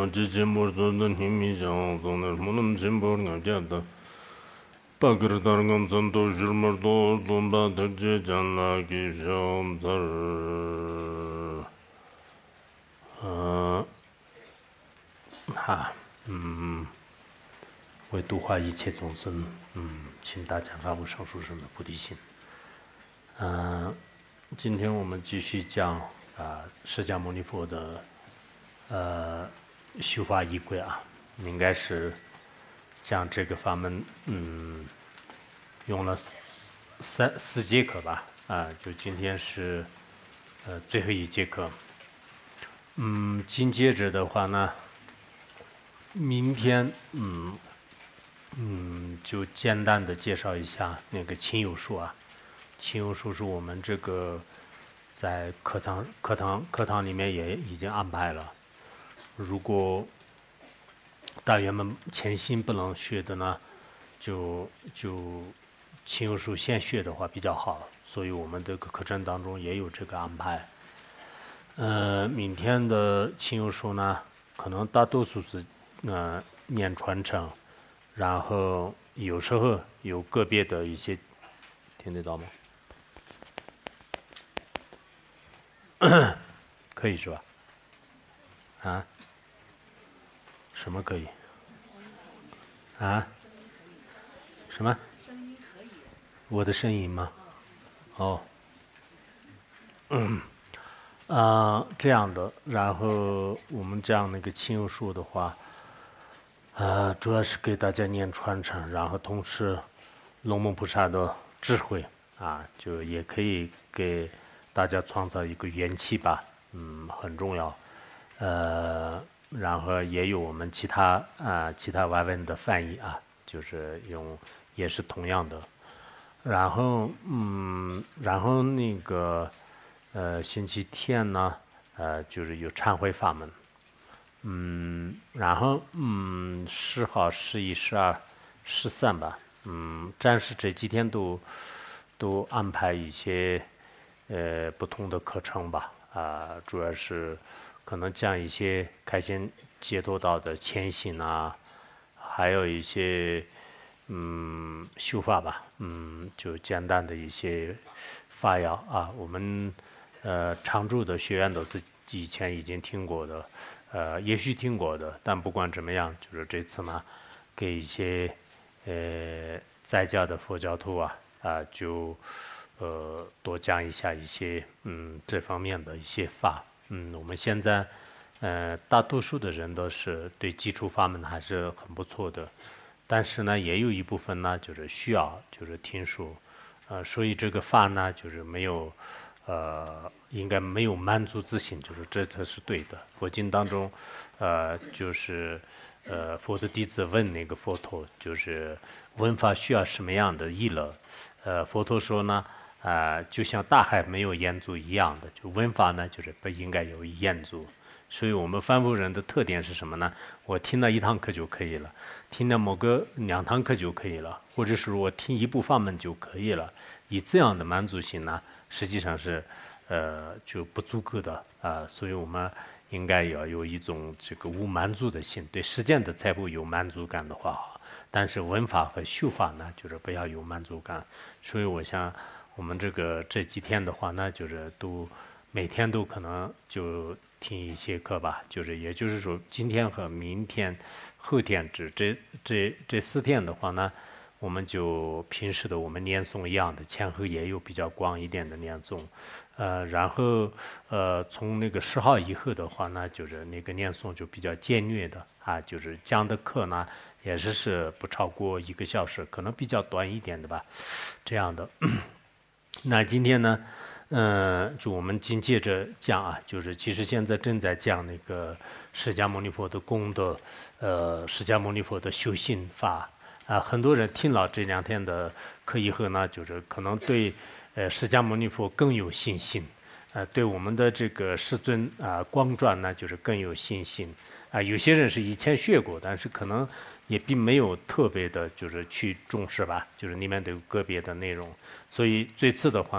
양 지지모르는 힘이 장동을 무는 진보는 게다 바그르다는 전도 줄머도 돈바들지 잔나기 좀들为度化一切众生，请大家发无上殊胜的菩提心。今天我们继续讲释迦牟尼佛的修法仪轨啊，应该是讲这个法门，用了四节课吧，就今天是最后一节课。紧接着的话呢，明天就简单的介绍一下那个亲友术啊。亲友术是我们这个在课堂里面也已经安排了。如果大员们前心不能学的呢，就亲友术先学的话比较好，所以我们这个课程当中也有这个安排。明天的亲友术呢，可能大多数是念传承，然后有时候有个别的一些，听得到吗？可以是吧？什么可以？什么？声音可以。我的声音吗？哦。这样的，然后我们讲那个亲友术的话，主要是给大家念传承，然后同时龙门菩萨的智慧就也可以给大家创造一个元气吧，很重要。然后也有我们其他外文的翻译就是也是同样的。然后那个星期天呢，就是有忏悔法门。然后10号、11、12、13吧，暂时这几天都安排一些不同的课程吧，主要是可能讲一些开显解脱道的前行还有一些修法吧，就简单的一些法要我们常住的学员都是以前已经听过的。也许听过的，但不管怎么样，就是这次呢，给一些在家的佛教徒就多讲一下一些这方面的一些法。我们现在大多数的人都是对基础法门还是很不错的，但是呢，也有一部分呢就是需要就是听说，所以这个法呢就是没有。应该没有满足自性，就是这才是对的。佛经当中，就是佛的弟子问那个佛陀，就是闻法需要什么样的意乐？佛陀说呢，就像大海没有烟足一样的，就闻法呢，就是不应该有烟足。所以我们凡夫人的特点是什么呢？我听了1堂课就可以了，听了某个2堂课就可以了，或者是我听一部法门就可以了。以这样的满足性呢，实际上是就不足够的所以我们应该要有一种这个无满足的心，对实践的财富有满足感的话，但是闻法和修法呢，就是不要有满足感。所以我想我们这几天的话呢，就是每天都可能就听一些课吧，就是也就是说今天和明天、后天这4天的话呢。我们就平时的我们念诵一样的，前后也有比较广一点的念诵，然后从那个10号以后的话呢，就是那个念诵就比较简略的就是讲的课呢也是不超过1个小时，可能比较短一点的吧，这样的。那今天呢，就我们紧接着讲就是其实现在正在讲那个释迦牟尼佛的功德，释迦牟尼佛的修行法。很多人听了这2天的课以后呢，就是可能对释迦牟尼佛更有信心，对我们的这个世尊光传呢，就是更有信心。有些人是以前学过，但是可能也并没有特别的，就是去重视吧，就是里面都有个别的内容。所以这次的话呢，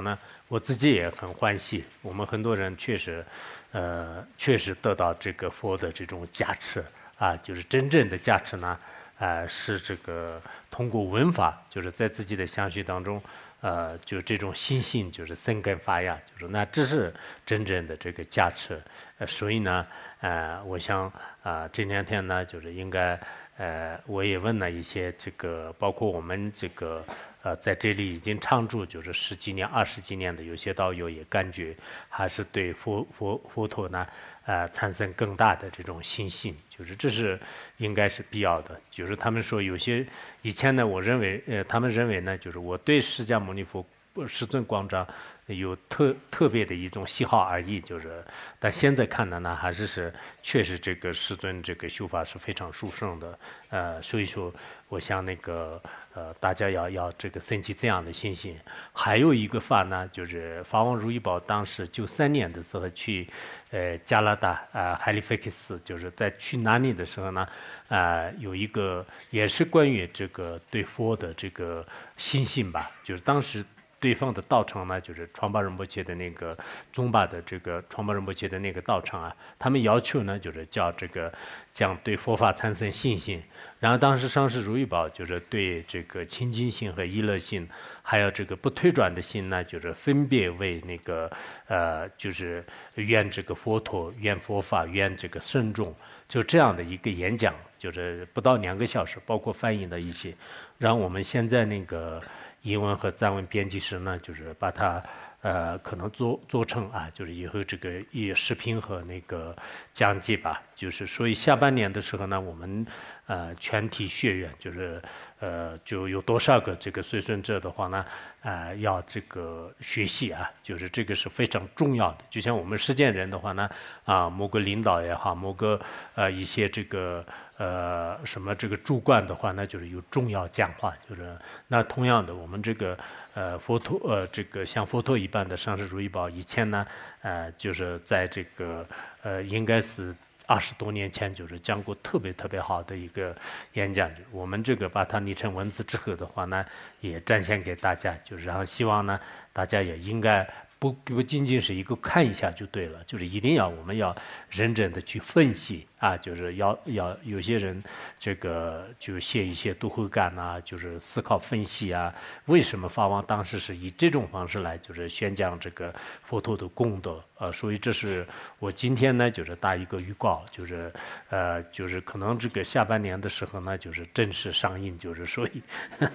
我自己也很欢喜。我们很多人确实得到这个佛的这种加持啊，就是真正的加持呢，是这个通过闻法，就是在自己的相续当中，就这种心性就是生根发芽，就是那这是真正的这个加持。所以呢，我想这两天呢，就是应该。我也问了一些这个，包括我们这个在这里已经常住就是10几年、20几年的有些道友也感觉还是对佛陀呢，产生更大的这种信心，就是这是应该是必要的。就是他们说有些以前呢，他们认为呢，就是我对释迦牟尼佛世尊光章有特别的一种喜好而已，就是但现在看来呢，还是确实这个世尊这个修法是非常殊胜的，所以说我想那个大家要这个升起这样的信心。还有一个法呢，就是法王如意宝当时93年的时候去加拿大海利菲克斯，就是在去那里的时候呢，有一个也是关于这个对佛的这个信心吧，就是当时。对方的道场呢，就是创巴仁波切的那个宗巴的这个创巴仁波切的那个道场啊，他们要求呢，就是将对佛法产生信心。然后当时上师如意宝就是对这个清净心和意乐心，还有这个不退转的心呢，就是分别为那个就是愿这个佛陀、愿佛法、愿这个圣众，就这样的一个演讲，就是不到2个小时，包括翻译的一些，让我们现在那个。英文和藏文编辑师呢，就是把它可能做成就是以后这个视频和那个讲解吧，就是所以下半年的时候呢，我们全体学员就是就有多少个这个随顺者的话呢，要这个学习就是这个是非常重要的。就像我们实践人的话呢，某个领导也好，某个一些这个什么这个主管的话，那就是有重要讲话，就是那同样的，我们这个佛陀这个像佛陀一般的上师如意宝，以前呢就是在这个应该是20多年前，就是讲过特别好的一个演讲。我们这个把它拟成文字之后的话呢，也展现给大家，就是然后希望呢，大家也应该。不仅仅是一个看一下就对了，就是一定我们要认真的去分析就是要有些人这个就写一些读后感就是思考分析为什么法王当时是以这种方式来就是宣讲这个佛陀的功德所以这是我今天呢就是打一个预告，就是可能这个下半年的时候呢就是正式上映，就是所以。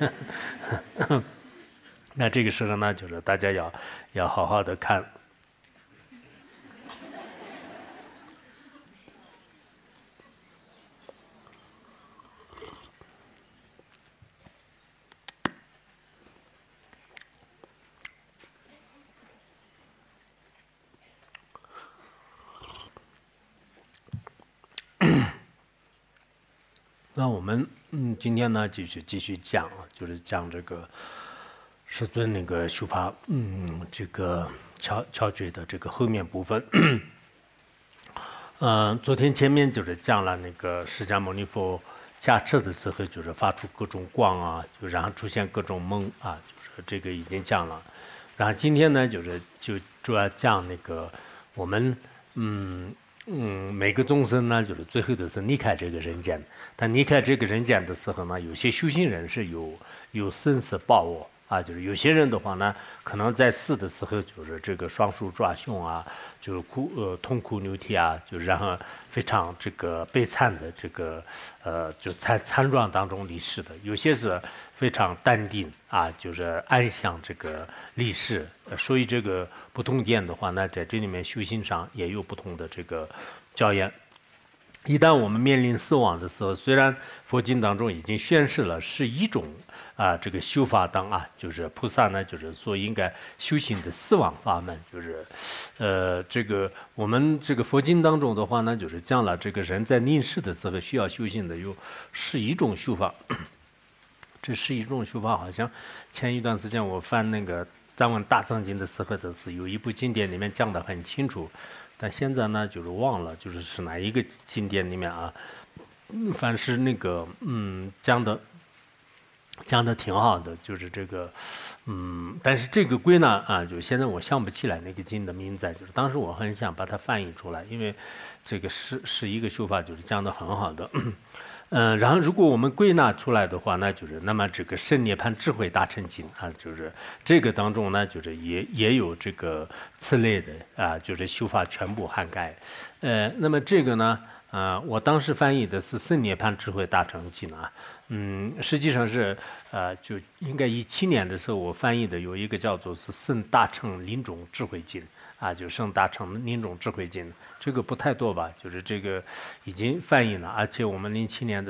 那这个时候呢，就是大家要好好的看。那我们今天呢继续讲，就是讲这个。师尊那个修法，这个敲诀的这个后面部分，昨天前面就是讲了那个释迦牟尼佛驾车的时候，就是发出各种光就然后出现各种梦就是这个已经讲了。然后今天呢，就主要讲那个我们每个众生呢，就是最后都是离开这个人间。但离开这个人间的时候呢，有些修行人是有生死报我。就是有些人的话呢，可能在死的时候，就是这个双手抓胸就是痛哭流涕就是然后非常这个悲惨的这个就在惨状当中离世的。有些是非常淡定就是安详这个离世。所以这个不同点的话呢，在这里面修行上也有不同的这个教言。一旦我们面临死亡的时候，虽然佛经当中已经宣示了是一种这个修法当就是菩萨呢，就是所应该修行的死亡法门，就是这个我们这个佛经当中的话呢，就是讲了这个人在临世的时候需要修行的是一种修法。这是一种修法，好像前一段时间我翻那个藏文大藏经的时候的是有一部经典里面讲得很清楚。但现在呢，就是忘了，是哪一个经典里面凡是那个讲的讲的挺好的，就是这个，但是这个归纳啊，就现在我想不起来那个经的名字，就是当时我很想把它翻译出来，因为这个是一个修法，就是讲的很好的。然后如果我们归纳出来的话，那就是那么这个圣涅槃智慧大乘经啊，就是这个当中呢，就是也有这个此类的啊，就是修法全部涵盖。那么这个呢，我当时翻译的是圣涅槃智慧大乘经啊。实际上是就应该17年的时候，我翻译的有一个叫做是圣大乘临终智慧经啊，就圣大乘临终智慧经，这个不太多吧，就是这个已经翻译了，而且我们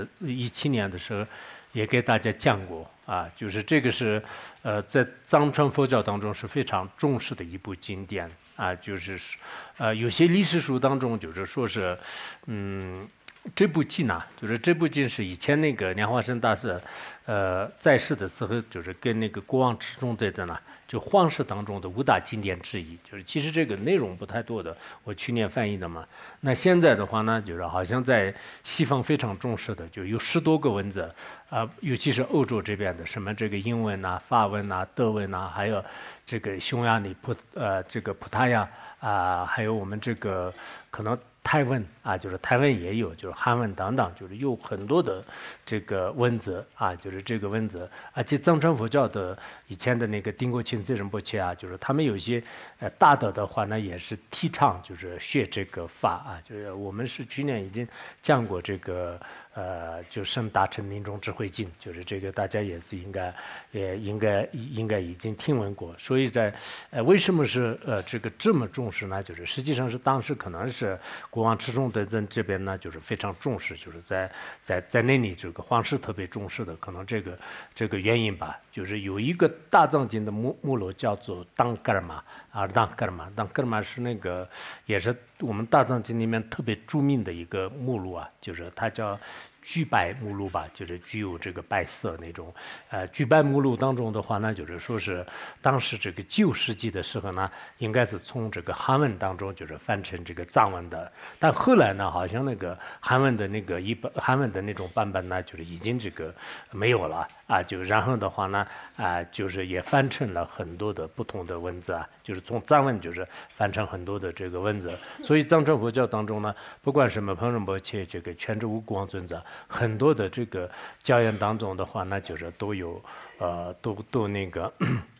17年的时候也给大家讲过啊，就是这个是在藏传佛教当中是非常重视的一部经典啊，就是有些历史书当中就是说是这部经呢，就是这部经是以前那个莲花生大师，在世的时候，就是跟那个国王持中在这呢，就皇室当中的5大经典之一，就是其实这个内容不太多的，我去年翻译的嘛。那现在的话呢，就是好像在西方非常重视的，就有10多个文字，尤其是欧洲这边的，什么这个英文呐、法文呐、德文呐，还有这个匈牙利这个葡萄牙还有我们这个可能。台湾啊，就是台湾也有，就是韩文等等，就是有很多的这个文字啊，就是这个文字，而且藏传佛教的以前的那个丁国清自仁波切啊，就是他们有些大德的话呢，也是提倡就是学这个法啊，就是我们是去年已经讲过这个就圣大乘临终智慧经，就是这个大家也是应该已经听闻过，所以在为什么是这个这么重视呢？就是实际上是当时可能是。国王持中德真这边呢，就是非常重视，就是在那里这个皇室特别重视的，可能这个原因吧，就是有一个大藏经的目录叫做当格尔玛啊，当格尔玛是那个也是我们大藏经里面特别著名的一个目录啊，就是它叫。具白目录吧，就是具有这个白色那种，具白目录当中的话呢，就是说是当时这个9世纪的时候呢，应该是从这个韩文当中就是翻成这个藏文的，但后来呢，好像那个韩文的韩文的那种版本呢，就是已经这个没有了啊，就然后的话呢，就是也翻成了很多的不同的文字啊，就是从藏文就是翻成很多的这个文字，所以藏传佛教当中呢，不管什么彭仁波切这个全智无国王尊者。很多的这个教研当中的话，那就是都有都那个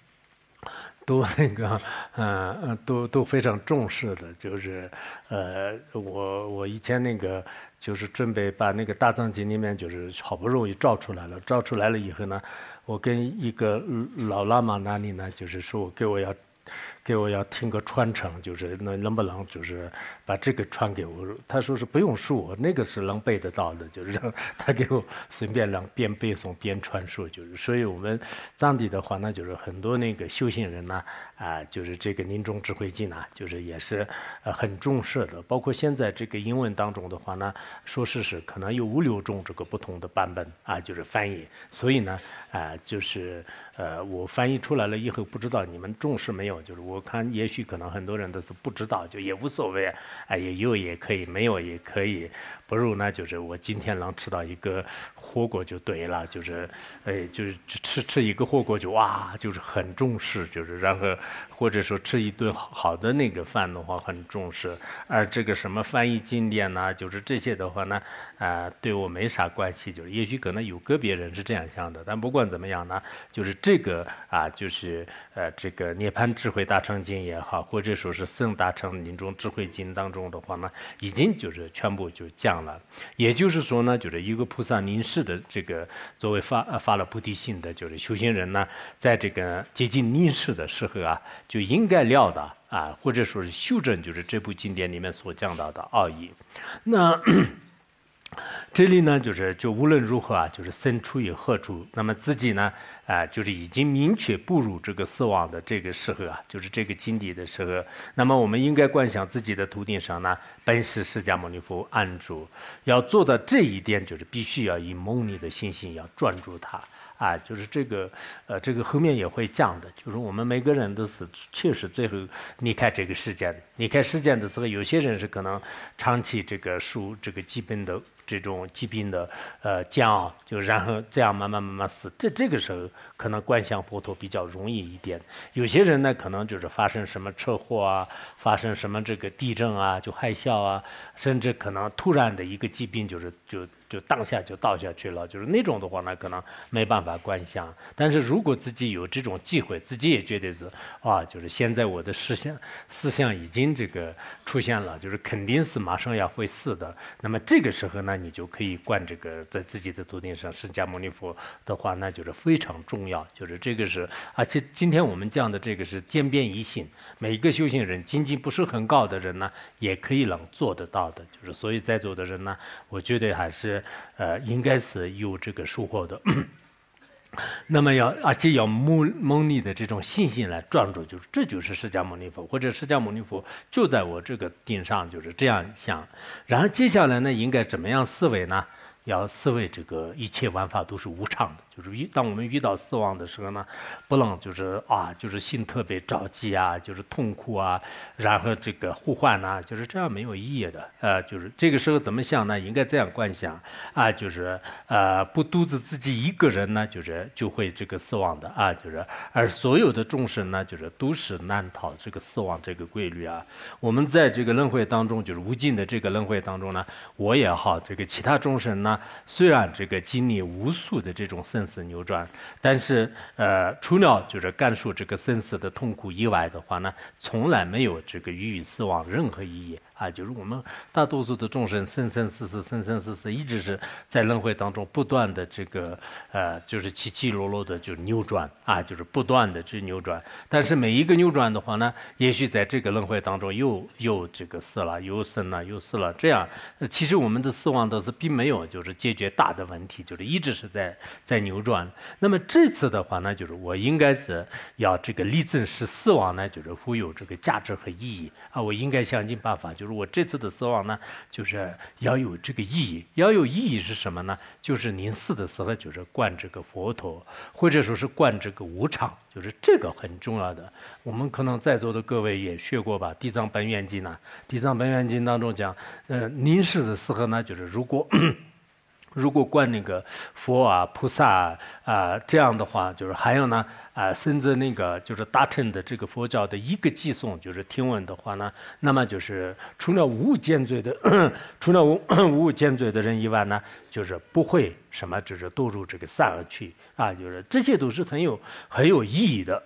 都非常重视的，就是我以前那个就是准备把那个大藏经里面就是好不容易照出来了以后呢，我跟一个老喇嘛那里呢，就是说给我要听个传承，就是能不能就是把这个传给我？他说是不用说，那个是能背得到的，就是让他给我随便让边背诵边传授，就是所以我们藏地的话呢，就是很多那个修行人呢，就是这个临终智慧经呢，就是也是很重视的，包括现在这个英文当中的话呢，说是可能有5、6种这个不同的版本啊，就是翻译，所以呢，就是我翻译出来了以后，不知道你们重视没有？就是我看，也许可能很多人都是不知道，就也无所谓，也有也可以，没有也可以，不如呢，就是我今天能吃到一个火锅就对了，就是就是吃一个火锅就哇，就是很重视，就是然后或者说吃一顿好的那个饭的话很重视，而这个什么翻译经典呐，就是这些的话呢，对我没啥关系，就是也许可能有个别人是这样想的，但不管怎么样呢，就是这个就是这个涅槃智慧大乘经也好，或者说是圣大乘临终智慧经当中的话呢，已经就是全部就讲了。也就是说呢，就是一个菩萨临世的这个作为发了菩提心的，就是修行人呢，在这个接近临世的时候就应该了的或者说是修正，就是这部经典里面所讲到的奥义。那这里呢，就无论如何就是身处于何处，那么自己呢，就是已经明确步入这个死亡的这个时候就是这个境地的时候，那么我们应该观想自己的头顶上呢，本是释迦牟尼佛安住。要做到这一点，就是必须要以牟尼的信心要专注它啊，就是这个后面也会讲的，就是我们每个人都是确实最后离开这个世界的，离开世界的时候，有些人是可能长期这个受这个疾病的煎熬，就然后这样慢慢死，这个时候可能观想佛陀比较容易一点。有些人呢，可能就是发生什么车祸啊，发生什么这个地震啊，就海啸啊，甚至可能突然的一个疾病就当下就倒下去了，就是那种的话呢，可能没办法观想。但是如果自己有这种机会，自己也觉得是啊，就是现在我的思想已经这个出现了，就是肯定是马上要会死的。那么这个时候呢，你就可以观这个在自己的头顶上释迦牟尼佛的话，那就是非常重要。就是这个是，而且今天我们讲的这个是渐变一心，每一个修行人，经济不是很高的人呢，也可以能做得到的。就是所以在座的人呢，我觉得还是应该是有这个收获的。那么而且要蒙你的这种信心来专注，就是这就是释迦牟尼佛，或者释迦牟尼佛就在我这个顶上，就是这样想。然后接下来呢，应该怎么样思维呢？要思维这个一切万法都是无常的，就是当我们遇到死亡的时候呢，不能就是心特别着急啊，就是痛苦啊，然后这个呼唤呐，就是这样没有意义的。就是这个时候怎么想呢？应该这样观想啊，就是不独自自己一个人呢，就会这个死亡的啊，就是而所有的众生呢，就是都是难逃这个死亡这个规律啊。我们在这个轮回当中，就是无尽的这个轮回当中呢，我也好，这个其他众生呢。虽然这个经历无数的这种生死扭转，但是除了就是感受这个生死的痛苦以外的话呢，从来没有这个予以死亡任何意义啊。就是我们大多数的众生生生死死，一直是在轮回当中不断的这个就是起起落落的就扭转啊，就是不断的去扭转。但是每一个扭转的话呢，也许在这个轮回当中又这个死了，又生了，又死了，这样其实我们的死亡都是并没有就是解决大的问题，就是一直是在扭转。那么这次的话呢，就是我应该是要这个力证使死亡呢，就是富有这个价值和意义啊。我应该想尽办法，就是我这次的死亡呢，就是要有这个意义。要有意义是什么呢？就是临死的时候，就是观这个佛陀，或者说是观这个无常，就是这个很重要的。我们可能在座的各位也学过吧，《地藏本愿经》呢，《地藏本愿经》当中讲，临死的时候呢，就是如果观那个佛啊、菩萨这样的话，就是还有呢甚至那个就是大乘的这个佛教的一个偈颂，就是听闻的话呢，那么就是除了无间罪的无间罪的人以外呢，就是不会什么就是堕入这个三恶趣啊，就是这些都是很有意义的。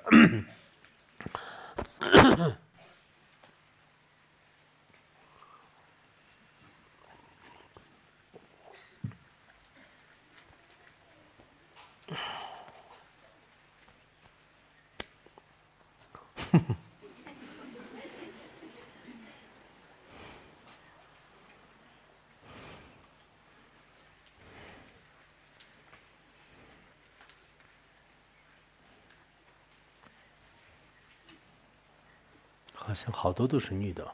好像好多都是女的。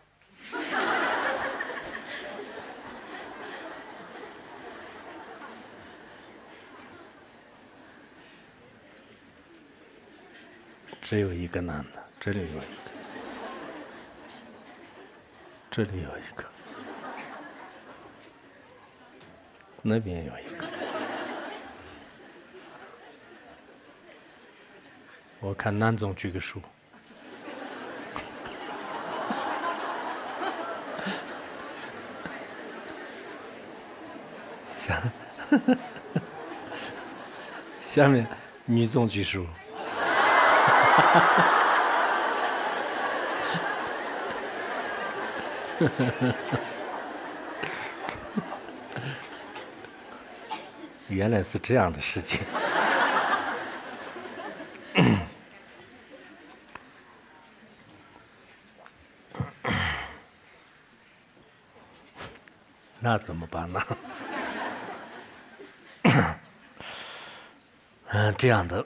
只有一个男的，这里有一个，这里有一个，那边有一个。我看南总举个手。下面女总举手。原来是这样的世界。那怎么办呢？这样的。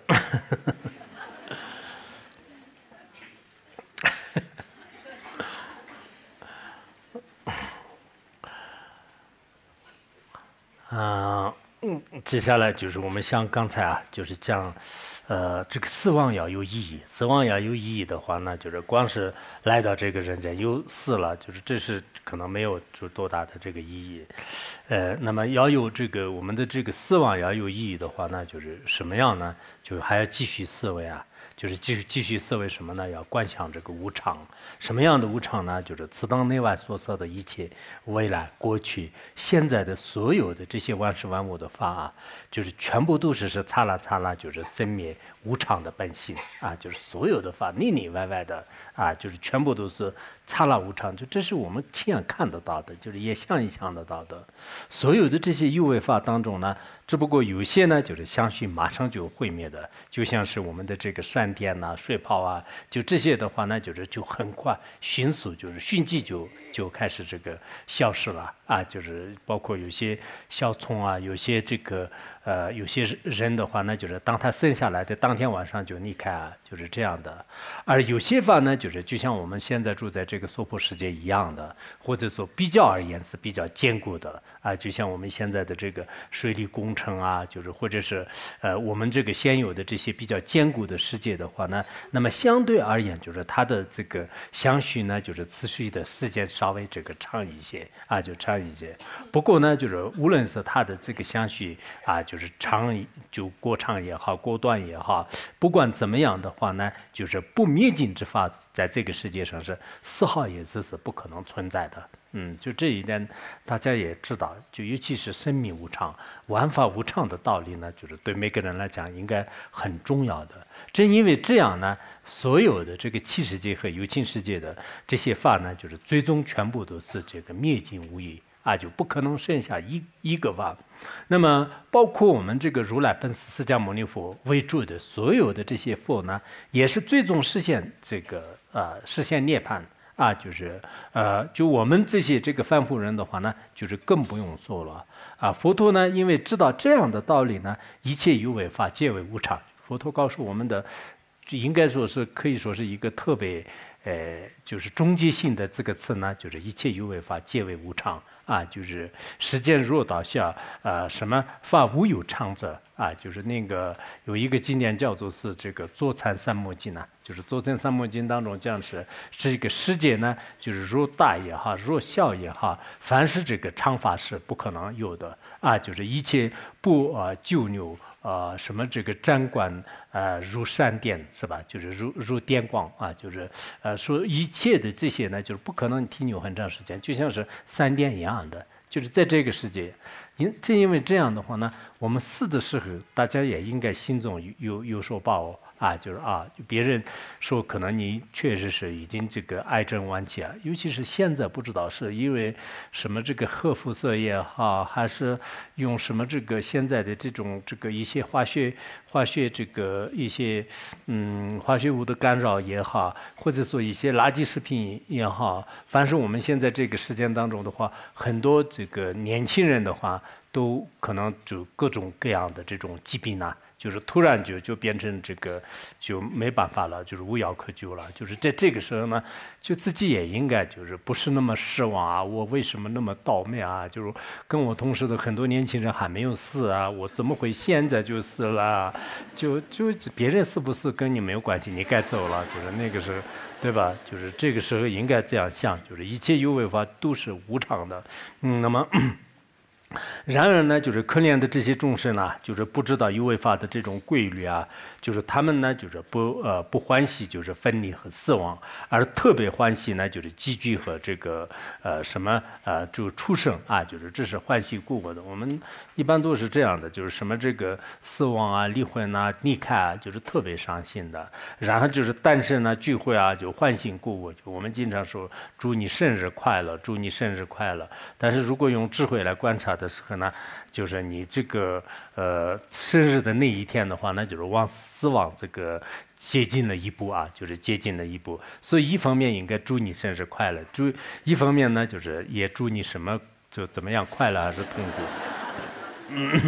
接下来就是我们像刚才啊，就是讲，这个死亡要有意义。死亡要有意义的话呢，就是光是来到这个人间有死了，就是这是可能没有就多大的这个意义。那么要有这个我们的这个死亡要有意义的话呢，就是什么样呢？就还要继续思维啊。就是继续思维什么呢？要观想这个无常，什么样的无常呢？就是此当内外所设的一切，未来、过去、现在的所有的这些万事万物的法啊，就是全部都是刹那刹那，就是生灭无常的本性啊，就是所有的法内内外外的啊，就是全部都是刹那无常，就这是我们亲眼看得到的，就是也想得到的。所有的这些有为法当中呢，只不过有些呢，就是相续马上就毁灭的，就像是我们的这个闪电呐、水泡啊，就这些的话呢，就很快、迅速，就是迅即就开始这个消失了啊，就是包括有些小虫啊，有些这个有些人的话呢，就是当他生下来的当天晚上就离开啊，就是这样的。而有些法呢，就是就像我们现在住在这个娑婆世界一样的，或者说比较而言是比较坚固的啊，就像我们现在的这个水利工程啊，就是或者是我们这个现有的这些比较坚固的世界的话呢，那么相对而言，就是它的这个相续呢，就是持续的时间稍微这个长一些啊，就长一些。不过呢，就是无论是它的这个相续啊，就是长就过长也好，过短也好，不管怎么样的话呢，就是不灭尽之法，在这个世界上是丝毫也是不可能存在的。就这一点大家也知道，就尤其是生命无常、万法无常的道理呢，就是对每个人来讲应该很重要的。正因为这样呢，所有的这个器世界和有情世界的这些法呢，就是最终全部都是这个灭尽无疑啊，就不可能剩下一个法。那么包括我们这个如来本师释迦牟尼佛为主的所有的这些佛呢，也是最终实现这个实现涅槃。啊，就是就我们这些这个凡夫人的话呢，就是更不用说了啊。佛陀呢，因为知道这样的道理呢，一切有为法皆为无常。佛陀告诉我们的，应该说是可以说是一个特别就是终极性的这个词呢，就是一切有为法皆为无常啊，就是时间若倒下，什么法无有常者啊，就是那个有一个经典叫做是这个坐禅三摩经呢，就是坐禅三摩经当中讲是这个世界呢，就是若大也好，若小也好，凡是这个常法是不可能有的啊，就是一切不旧扭。什么这个瞻观如闪电是吧？就是如电光啊，就是说一切的这些呢，就是不可能停留很长时间，就像是闪电一样的，就是在这个世界。正因为这样的话呢，我们死的时候，大家也应该心中有所把握啊，就是别人说可能你确实是已经这个癌症晚期啊，尤其是现在不知道是因为什么这个核辐射也好，还是用什么这个现在的这种这个一些化学这个一些化学物的干扰也好，或者说一些垃圾食品也好，凡是我们现在这个时间当中的话，很多这个年轻人的话，都可能就各种各样的这种疾病呢，就是突然就变成这个就没办法了，就是无药可救了。就是在这个时候呢，就自己也应该就是不是那么失望啊，我为什么那么倒霉啊？就是跟我同时的很多年轻人还没有死啊，我怎么会现在就死了？就别人死不死跟你没有关系，你该走了，就是那个时候，对吧？就是这个时候应该这样想，就是一切有为法都是无常的。那么。然而呢，就是可怜的这些众生啊，就是不知道有为法的这种规律啊，就是他们呢，就是不欢喜，就是分离和死亡，而特别欢喜呢，就是集聚和这个就出生啊，就是这是欢喜故我的。我们一般都是这样的，就是什么这个死亡啊、离婚啊、离开啊，就是特别伤心的。然后就是诞生啊、聚会啊，就欢喜故我。就我们经常说祝你生日快乐，祝你生日快乐。但是如果用智慧来观察的时候呢，就是你这个生日的那一天的话，那就是往死亡这个接近了一步啊，就是接近了一步。所以一方面应该祝你生日快乐，一方面呢就是也祝你什么就怎么样快乐还是痛苦。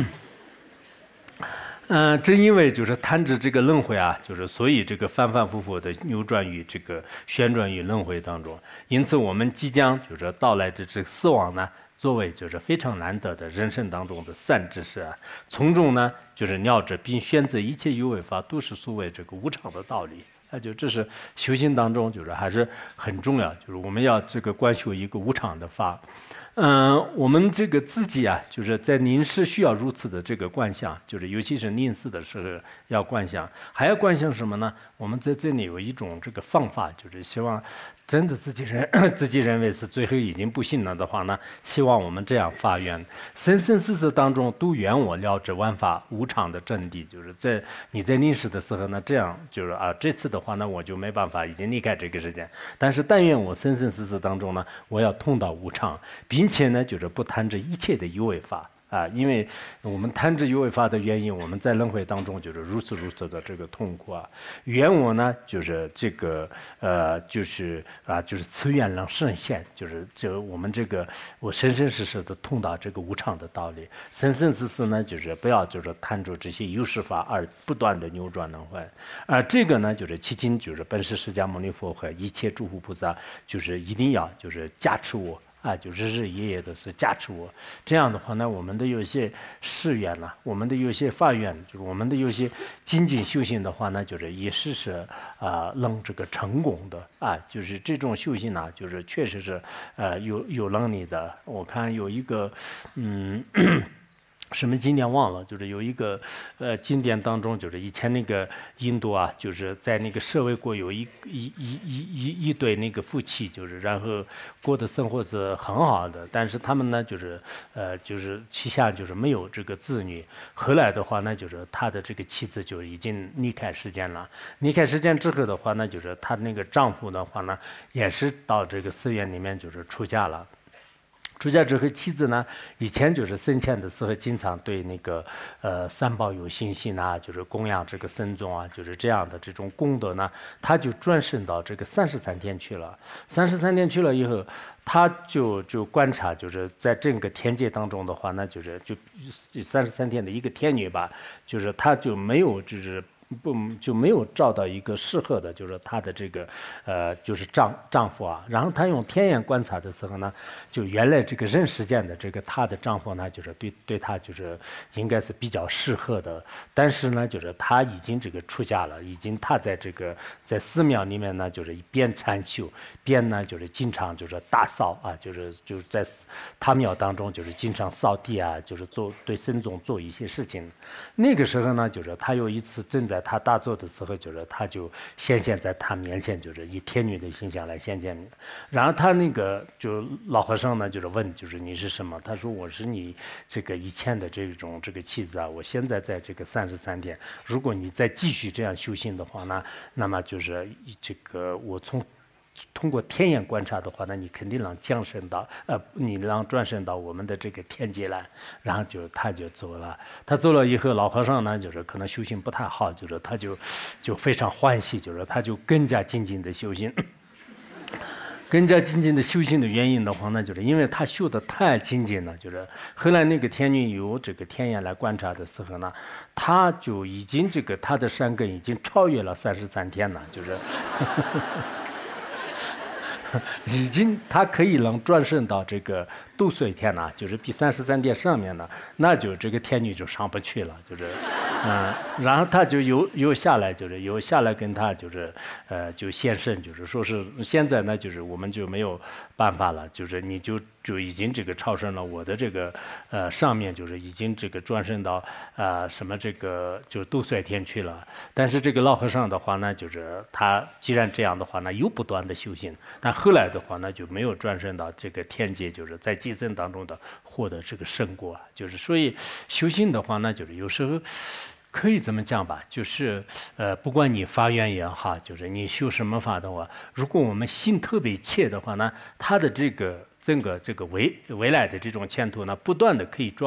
正因为就是贪执这个轮回啊，就是所以这个反反复复的扭转于这个旋转于轮回当中。因此我们即将就是到来的这个死亡呢， 作为就是非常难得的人生当中的善知识啊，从中呢就是了知并选择一切有为法都是所谓这个无常的道理。就这是修行当中就是还是很重要，就是我们要这个观修一个无常的法。我们这个自己啊，就是在临时需要如此的这个观想，就是尤其是临死的时候要观想，还要观想什么呢？我们在这里有一种这个方法，就是希望真的自己认为是最后已经不行了的话呢，希望我们这样发愿，生生世世当中都愿我了知万法无常的真谛。就是你在临死的时候呢，这样就是这次的话呢，我就没办法已经离开这个世界，但是但愿我生生世世当中呢，我要通到无常，并且呢，就是不贪着一切的有为法。因为我们贪着有为法的原因，我们在轮回当中就是如此的这个痛苦啊。愿我呢，就是这个就是慈愿能实现，就我们这个我生生世世的通达这个无常的道理，生生世世呢，就是不要就是贪着这些有识法而不断的扭转轮回。这个呢，就是迄今就是本师释迦牟尼佛和一切诸佛菩萨，就是一定要就是加持我。就日日夜夜的是加持我，这样的话呢，我们的有些誓愿了，我们的有些发愿，就是我们的有些精进修行的话呢，就是也是能这个成功的就是这种修行呢，就是确实是有能力的。我看有一个什么经典忘了，就是有一个经典当中，就是以前那个印度啊，就是在那个舍卫国有一对那个夫妻，就是然后过的生活是很好的，但是他们呢就是膝下就是没有这个子女。后来的话呢，就是他的这个妻子就已经离开世间了。离开世间之后的话呢，就是她那个丈夫的话呢，也是到这个寺院里面就是出家了。出家之后，妻子呢，以前就是生前的时候，经常对那个三宝有信心啊，就是供养这个僧众啊，就是这样的这种功德呢，他就转生到这个33天去了。33天去了以后，他就观察，就是在整个天界当中的话呢，就33天的一个天女吧，就是他就没有就没有找到一个适合的，就是她的这个就是丈夫啊。然后她用天眼观察的时候呢，就原来这个人世间的这个她的丈夫呢，就是对她就是应该是比较适合的。但是呢，就是她已经这个出家了，已经她在这个在寺庙里面呢，就是一边禅修，边呢就是经常就是打扫就是在他庙当中就是经常扫地啊，就是对僧众做一些事情。那个时候呢，就是她有一次正在他打坐的时候，就是他就显现在他面前，就是以天女的形象来显现。然后他那个就老和尚呢，就是问，就是你是什么？他说我是你这个以前的这个妻子啊。我现在在这个33天，如果你再继续这样修行的话呢，那么就是这个我通过天眼观察的话呢，你肯定能降生到你能转生到我们的这个天界来。然后他就走了。他走了以后，老和尚呢，就是可能修行不太好，就是他就非常欢喜，就是他就更加精进的修行。更加精进的修行的原因的话呢，就是因为他修得太精进了。就是后来那个天女有这个天眼来观察的时候呢，他就已经他的善根已经超越了33天了，就是已经他可以能转生到这个度岁天了，就是比33天上面呢，那就这个天女就上不去了，就是然后他就又下来，就是又下来跟他就现身，就是说是现在呢，就是我们就没有办法了，就是你就已经这个超生了我的这个上面，就是已经这个转生到什么这个就度岁天去了。但是这个老和尚的话呢，就是他既然这样的话呢，又不断的修行，但后来的话呢，就没有转生到这个天界，就是在寄生当中的获得这个圣果。就是所以修行的话呢，就是有时候可以这么讲吧，就是不管你发愿也好，就是你修什么法的话，如果我们心特别切的话呢，他的这个整个这个未来的这种前途呢，不断的可以转换，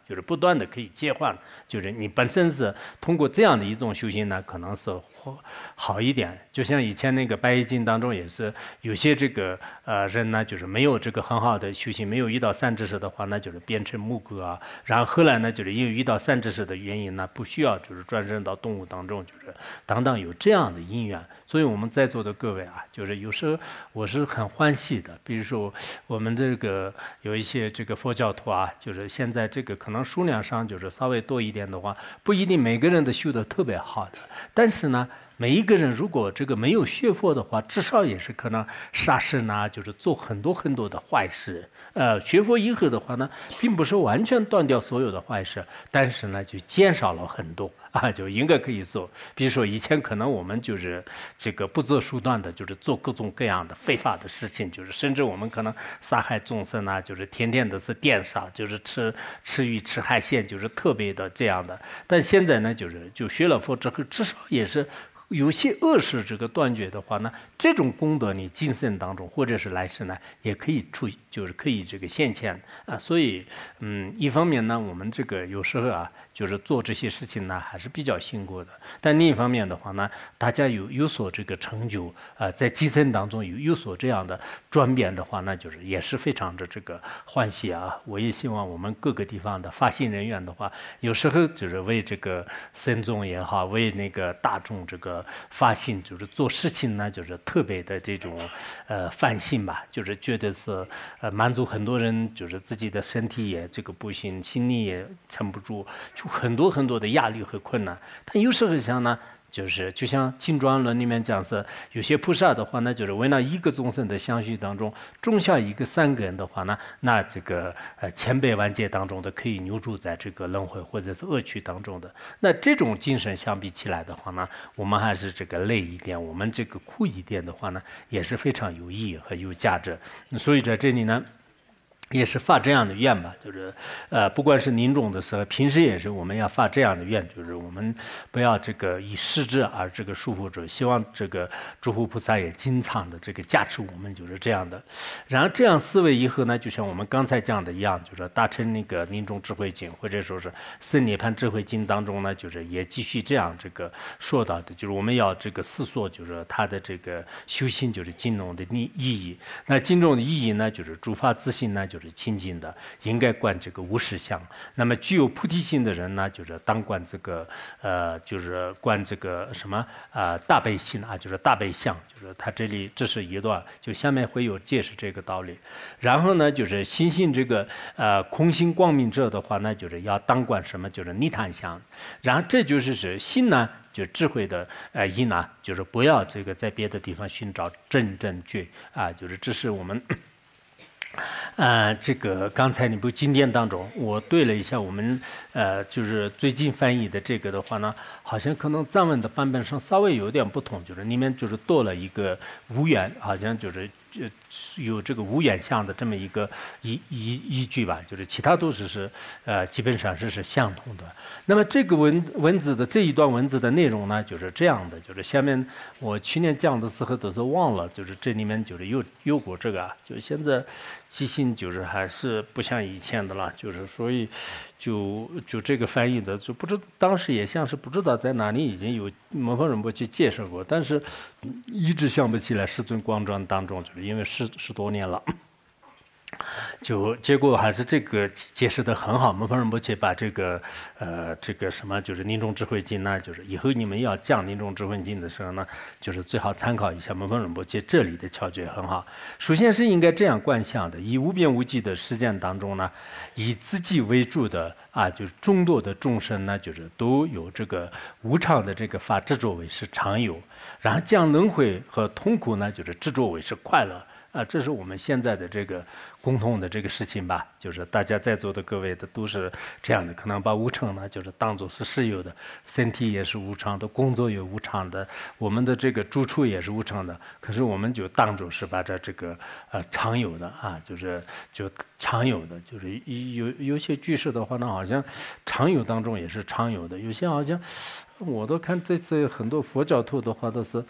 就是不断的可以切换，就是你本身是通过这样的一种修行呢，可能是好一点。就像以前那个《白易经》当中也是有些这个人呢，就是没有这个很好的修行，没有遇到善知识的话，那就是变成木狗啊。然后后来呢，就是因为遇到善知识的原因呢，不需要就是转生到动物当中，就是等等有这样的因缘。所以我们在座的各位啊，就是有时候我是很欢喜的。比如说我们这个有一些这个佛教徒啊，就是现在这个可能数量上就是稍微多一点的话，不一定每个人都修得特别好的，但是呢，每一个人如果这个没有学佛的话，至少也是可能杀生呢，就是做很多很多的坏事。学佛以后的话呢，并不是完全断掉所有的坏事，但是呢，就减少了很多啊，就应该可以说，比如说以前可能我们就是这个不择手段的，就是做各种各样的非法的事情，就是甚至我们可能杀害众生啊，就是天天都是电杀，就是吃鱼吃海鲜，就是特别的这样的。但现在呢，就学了佛之后，至少也是。有些恶事这个断绝的话呢，这种功德你今生当中或者是来世呢，也可以就是可以这个现前啊。所以一方面呢，我们这个有时候啊，就是做这些事情呢，还是比较辛苦的。但另一方面的话呢，大家有所这个成就在今生当中有所这样的转变的话，那就是也是非常的这个欢喜啊。我也希望我们各个地方的发心人员的话，有时候就是为这个僧众也好，为那个大众这个发心，就是做事情呢，就是特别的这种泛心吧，就是觉得是满足很多人，就是自己的身体也这个不行，心力也撑不住，就很多很多的压力和困难。但有时候想呢，就是就像金庄论里面讲是，有些菩萨的话呢，就是为了一个众生的相续当中种下一个善根的话呢，那这个千百万劫当中的可以留住在这个轮回或者是恶趣当中的。那这种精神相比起来的话呢，我们还是这个累一点，我们这个苦一点的话呢，也是非常有意义和有价值。所以在这里呢，也是发这样的愿吧，就是不管是临终的时候，平时也是我们要发这样的愿，就是我们不要这个以失智而这个束缚着，希望这个诸佛菩萨也经常的这个加持我们，就是这样的。然后这样思维以后呢，就像我们刚才讲的一样，就是大乘那个临终智慧经，或者说是圣涅槃智慧经当中呢，就是也继续这样这个说到的，就是我们要这个思索，就是它的这个修行，就是经中的意义。那经中的意义呢，就是诸法自性呢，就是清净的，应该观这个无实相。那么具有菩提心的人呢，就是当观这个就是观这个什么大悲心啊，就是大悲相，就是他这里这是一段，就下面会有解释这个道理。然后呢，就是心性这个空性光明者的话呢，就是要当观什么，就是泥潭相。然后这就是心呢，就智慧的意呢，就是不要这个在别的地方寻找真正觉啊，就是这是我们。这个刚才你不经典当中，我对了一下，我们就是最近翻译的这个的话呢，好像可能藏文的版本上稍微有点不同，就是里面就是多了一个无缘，好像就是有这个无缘相的这么一个依据吧，就是其他都是基本上是相同的。那么这个文字的这一段文字的内容呢，就是这样的，就是下面我去年讲的时候都是忘了，就是这里面就是有过这个，就是现在记性就是还是不像以前的了，就是所以就这个翻译的就不知当时也像是不知道在哪里已经有摩诃仁波切介绍过，但是一直想不起来世尊光传当中，就是因为十多年了。就结果还是这个解释的很好，摩诃仁波切把这个什么就是临终智慧经呢，就是以后你们要讲临终智慧经的时候呢，就是最好参考一下摩诃仁波切这里的窍诀很好。首先是应该这样观想的，以无边无际的时间当中呢，以自己为主的就是众多的众生呢，就是都有这个无常的这个法执着为是常有，然后将轮回和痛苦呢，就是执着为是快乐。这是我们现在的这个共同的这个事情吧，就是大家在座的各位的都是这样的，可能把无常呢就是当作是实有的，身体也是无常的，工作也无常的，我们的这个住处也是无常的，可是我们就当作是把这个常有的就常有的，就是有些句式的话呢，好像常有当中也是常有的，有些好像我都看这次很多佛教徒的话都是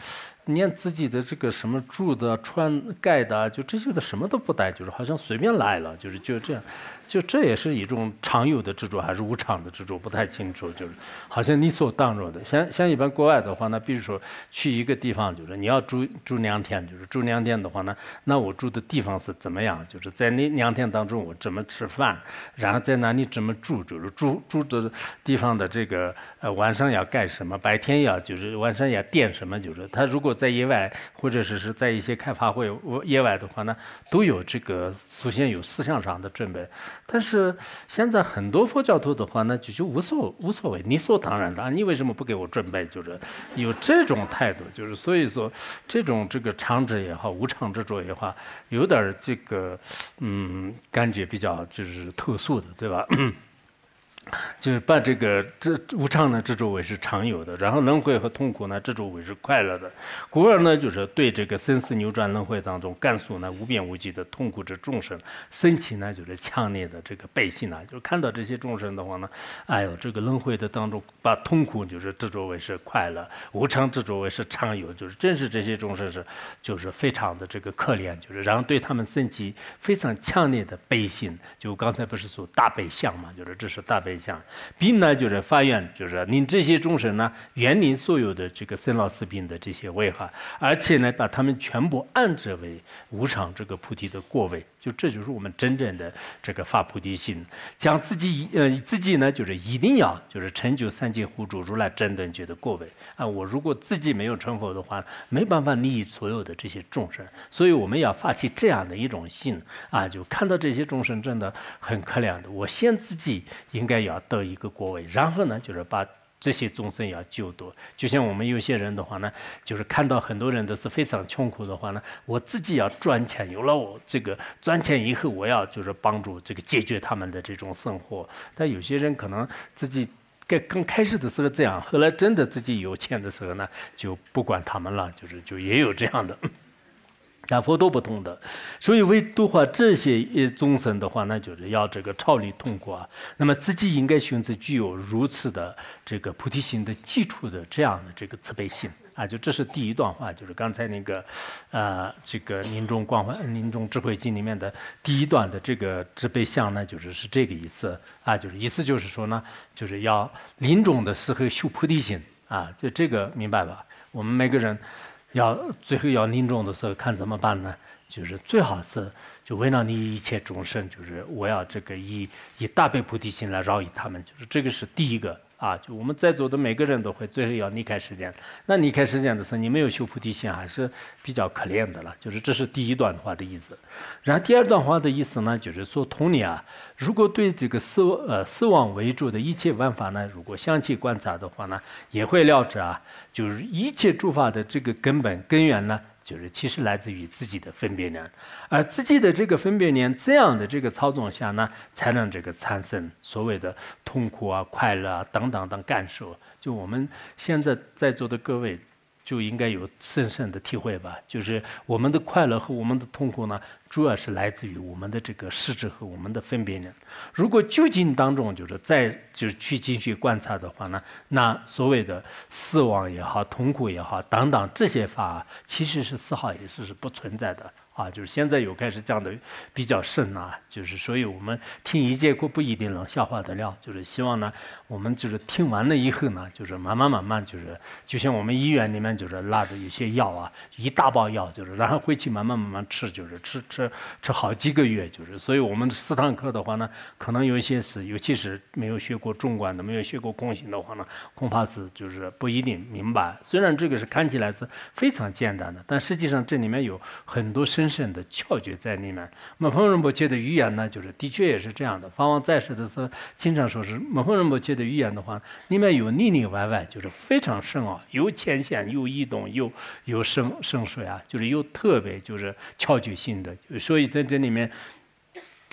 连自己的这个什么住的、穿盖的，就这些的什么都不带，就是好像随便来了，就这样，就这也是一种常有的执着还是无常的执着，不太清楚，就是好像理所当然的。像一般国外的话呢，比如说去一个地方，就是你要住2天，就是住2天的话呢，那我住的地方是怎么样？就是在那2天当中我怎么吃饭，然后在哪里怎么住，就是住的地方的这个晚上要干什么，白天就是晚上要垫什么，就是他如果在野外或者是在一些开发会野外的话呢，都有这个首先有思想上的准备。但是现在很多佛教徒的话呢，就无所谓，理所当然的，你为什么不给我准备？就是有这种态度，就是所以说这个常执也好，无常执着也好，有点这个感觉比较就是特殊的，对吧？就是把这无常呢执着为是常有的，然后轮回和痛苦呢执着为是快乐的，故而呢就是对这个生死扭转轮回当中感受呢无边无际的痛苦之众生，升起呢就是强烈的这个悲心呢，就是看到这些众生的话呢，哎呦这个轮回的当中把痛苦就是执着为是快乐，无常执着为是常有，就是正是这些众生就是非常的这个可怜，就是然后对他们升起非常强烈的悲心，就刚才不是说大悲相嘛，就是这是大悲。并呢就是发愿，就是令这些众生呢远离所有的这个生老死病的这些危害，而且呢把他们全部安置为无常这个菩提的果位，就这就是我们真正的这个发菩提心，将自己呢就是一定要就是成就三界护主如来真等觉的果位啊！我如果自己没有成佛的话，没办法利益所有的这些众生，所以我们要发起这样的一种心啊，就看到这些众生真的很可怜的，我先自己应该要得一个果位，然后呢就是把这些众生要救度。就像我们有些人的话呢，就是看到很多人都是非常穷苦的话呢，我自己要赚钱，有了我这个赚钱以后，我要就是帮助这个解决他们的这种生活。但有些人可能自己刚开始的时候这样，后来真的自己有钱的时候呢，就不管他们了，就也有这样的。但佛都不同的，所以为度化这些众生的话，那就是要这个超离痛苦啊。那么自己应该选择具有如此的这个菩提心的基础的这样的这个慈悲心啊。就这是第一段话，就是刚才那个这个临终智慧经里面的第一段的这个慈悲相呢，是这个意思啊。就是意思就是说呢，就是要临终的时候修菩提心啊。就这个明白吧？我们每个人。最后要临终的时候看怎么办呢？就是最好是就为了你一切众生，就是我要这个以大悲菩提心来饶益他们，就是这个是第一个啊。就我们在座的每个人都会最后要离开世间，那离开世间的时候，你没有修菩提心，还是比较可怜的了。就是这是第一段话的意思。然后第二段话的意思呢，就是说同理啊，如果对这个死亡为主的一切万法呢，如果详细观察的话呢，也会了知啊，就是一切诸法的这个根源呢，就是其实来自于自己的分别念，而自己的这个分别念这样的这个操纵下呢，才能这个产生所谓的痛苦啊、快乐啊等等等感受。就我们现在在座的各位，就应该有深深的体会吧，就是我们的快乐和我们的痛苦呢，主要是来自于我们的这个识知和我们的分别念。如果究竟当中就是去继续观察的话呢，那所谓的死亡也好、痛苦也好等等这些法，其实是丝毫也是不存在的。啊，就是现在有开始讲的比较深啊，就是所以我们听一节课不一定能消化得了，就是希望呢，我们就是听完了以后呢，就是慢慢，就是就像我们医院里面就是拿着一些药啊，一大包药，就是然后回去慢慢吃，就是吃好几个月，就是所以我们4堂课的话呢，可能有一些是，尤其是没有学过中观的，没有学过空性的话呢，恐怕是就是不一定明白。虽然这个是看起来是非常简单的，但实际上这里面有很多深的窍诀在里面。木峰仁波切的语言呢，就是的确也是这样的。法王在世的时候，经常说是木峰仁波切的语言的话，里面有里里外外，就是非常深奥，有浅显，有移动，有深水啊，就是有特别就是窍诀性的。所以在这里面，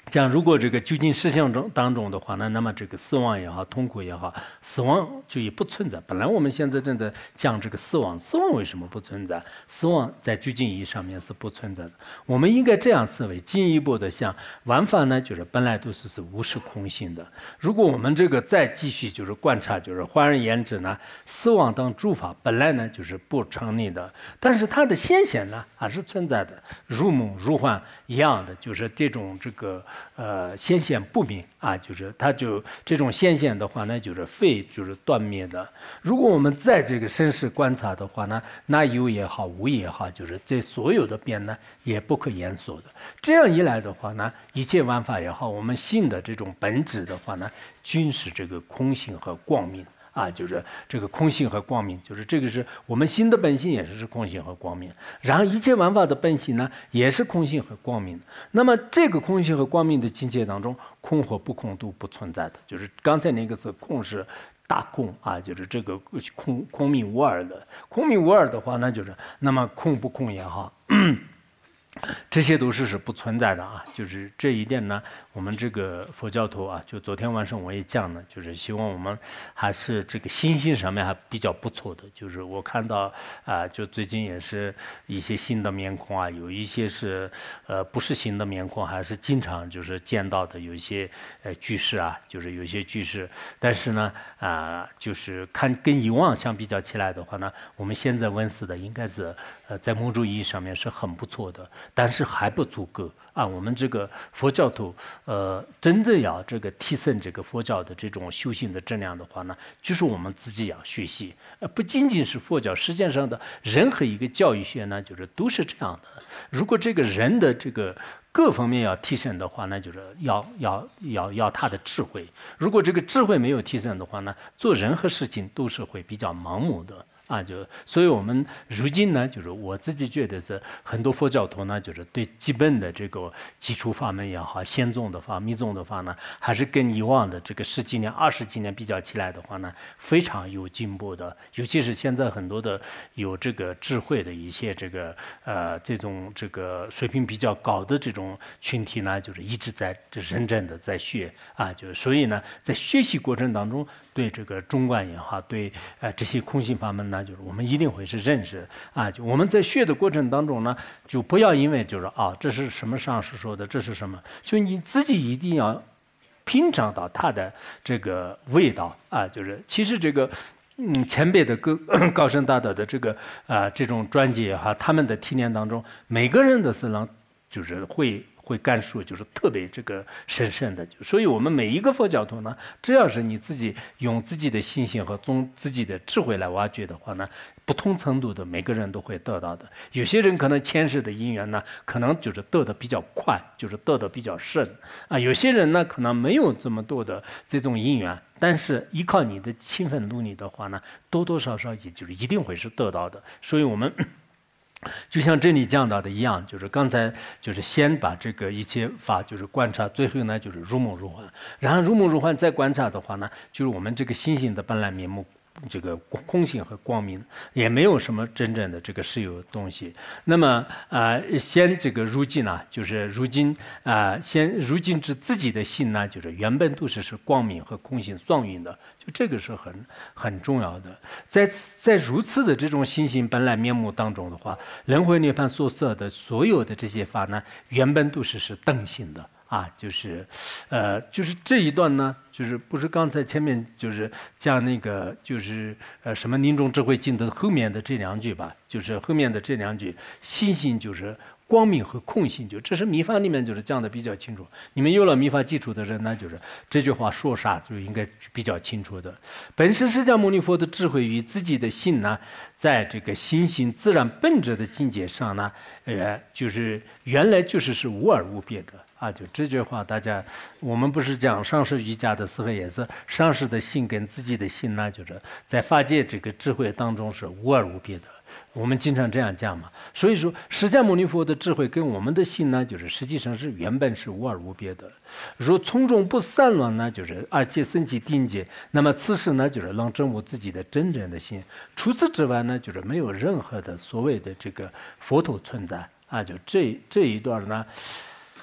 讲如果这个究竟实相当中的话呢，那么这个死亡也好，痛苦也好，死亡就也不存在。本来我们现在正在讲这个死亡，死亡为什么不存在？死亡在究竟意义上面是不存在的。我们应该这样思维，进一步的像玩法呢，就是本来都是无是空性的。如果我们这个再继续就是观察，就是换而言之呢，死亡当诸法本来呢就是不成立的，但是它的现象呢还是存在的，如梦如幻一样的，就是这种这个。显现不明啊，就是它就这种显现的话呢，就是非就是断灭的。如果我们在这个身世观察的话呢，那有也好，无也好，就是这所有的变呢，也不可言说的。这样一来的话呢，一切万法也好，我们信的这种本质的话呢，均是这个空性和光明。啊，就是这个空性和光明，就是这个是我们心的本性，也是空性和光明。然后一切万法的本性呢，也是空性和光明。那么这个空性和光明的境界当中，空和不空都不存在的。就是刚才那个字，空是大空啊，就是这个空明无二的。空明无二的话，那就是那么空不空也好。这些都是不存在的啊，就是这一点呢，我们这个佛教徒啊，就昨天晚上我也讲了，就是希望我们还是这个心性上面还比较不错的。就是我看到啊，就最近也是一些新的面孔啊，有一些是不是新的面孔，还是经常就是见到的有一些居士啊，就是有一些居士，但是呢就是看跟以往相比较起来的话呢，我们现在问世的应该是在某种意义上面是很不错的。但是还不足够啊！我们这个佛教徒，真正要这个提升这个佛教的这种修行的质量的话呢，就是我们自己要学习，不仅仅是佛教，世界上的任何一个教育学呢，就是都是这样的。如果这个人的这个各方面要提升的话，那就是要他的智慧。如果这个智慧没有提升的话呢，做任何事情都是会比较盲目的。啊，所以我们如今呢，就是我自己觉得是很多佛教徒呢，就是对基本的这个基础法门也好，显宗的法、密宗的法呢，还是跟以往的这个10几年、20几年比较起来的话呢，非常有进步的。尤其是现在很多的有这个智慧的一些这个这种这个水平比较高的这种群体呢，就是一直在认真的在学啊，就是所以呢，在学习过程当中，对这个中观也好，对这些空性法门呢。就是我们一定会是认识啊，就我们在学的过程当中呢，就不要因为就是这是什么上师说的，这是什么，就你自己一定要品尝到它的这个味道啊，就是其实这个前辈的高僧大德的这个这种专辑哈，他们的体验当中，每个人的思想就是会感受就是特别这个深深的，所以我们每一个佛教徒呢，只要是你自己用自己的信心和自己的智慧来挖掘的话呢，不同程度的每个人都会得到的。有些人可能前世的因缘呢，可能就是得的比较快，就是得的比较深啊；有些人呢，可能没有这么多的这种因缘，但是依靠你的勤奋努力的话呢，多多少少也就是一定会是得到的。所以我们。就像这里讲到的一样，就是刚才就是先把这个一切法就是观察，最后呢就是如梦如幻，然后如梦如幻再观察的话呢，就是我们这个心性的本来面目。这个空性和光明也没有什么真正的这个实有东西。那么先这个如今呢，就是如今先如今之自己的心呢，就是原本都是光明和空性双运的，就这个是很重要的。在如此的这种心性本来面目当中的话，轮回涅槃所摄的所有的这些法呢，原本都是等性的。啊，就是这一段呢，就是不是刚才前面就是讲那个就是什么临终智慧经的后面的这2句吧，就是后面的这2句，心性就是光明和空性，就这是密法里面就是讲的比较清楚。你们有了密法基础的人呢，就是这句话说啥就应该比较清楚的。本师释迦牟尼佛的智慧与自己的心呢，在这个心性自然本质的境界上呢，就是原来就是无二无别的。啊，就这句话，大家我们不是讲上师瑜伽的时候，也是上师的心跟自己的心呢，就是在法界这个智慧当中是无二无别的。我们经常这样讲嘛。所以说，释迦牟尼佛的智慧跟我们的心呢，就是实际上是原本是无二无别的。若从中不散乱呢，就是而且升起定界，那么此时呢，就是能证悟自己的真正的心。除此之外呢，就是没有任何的所谓的这个佛陀存在啊。就这一段呢。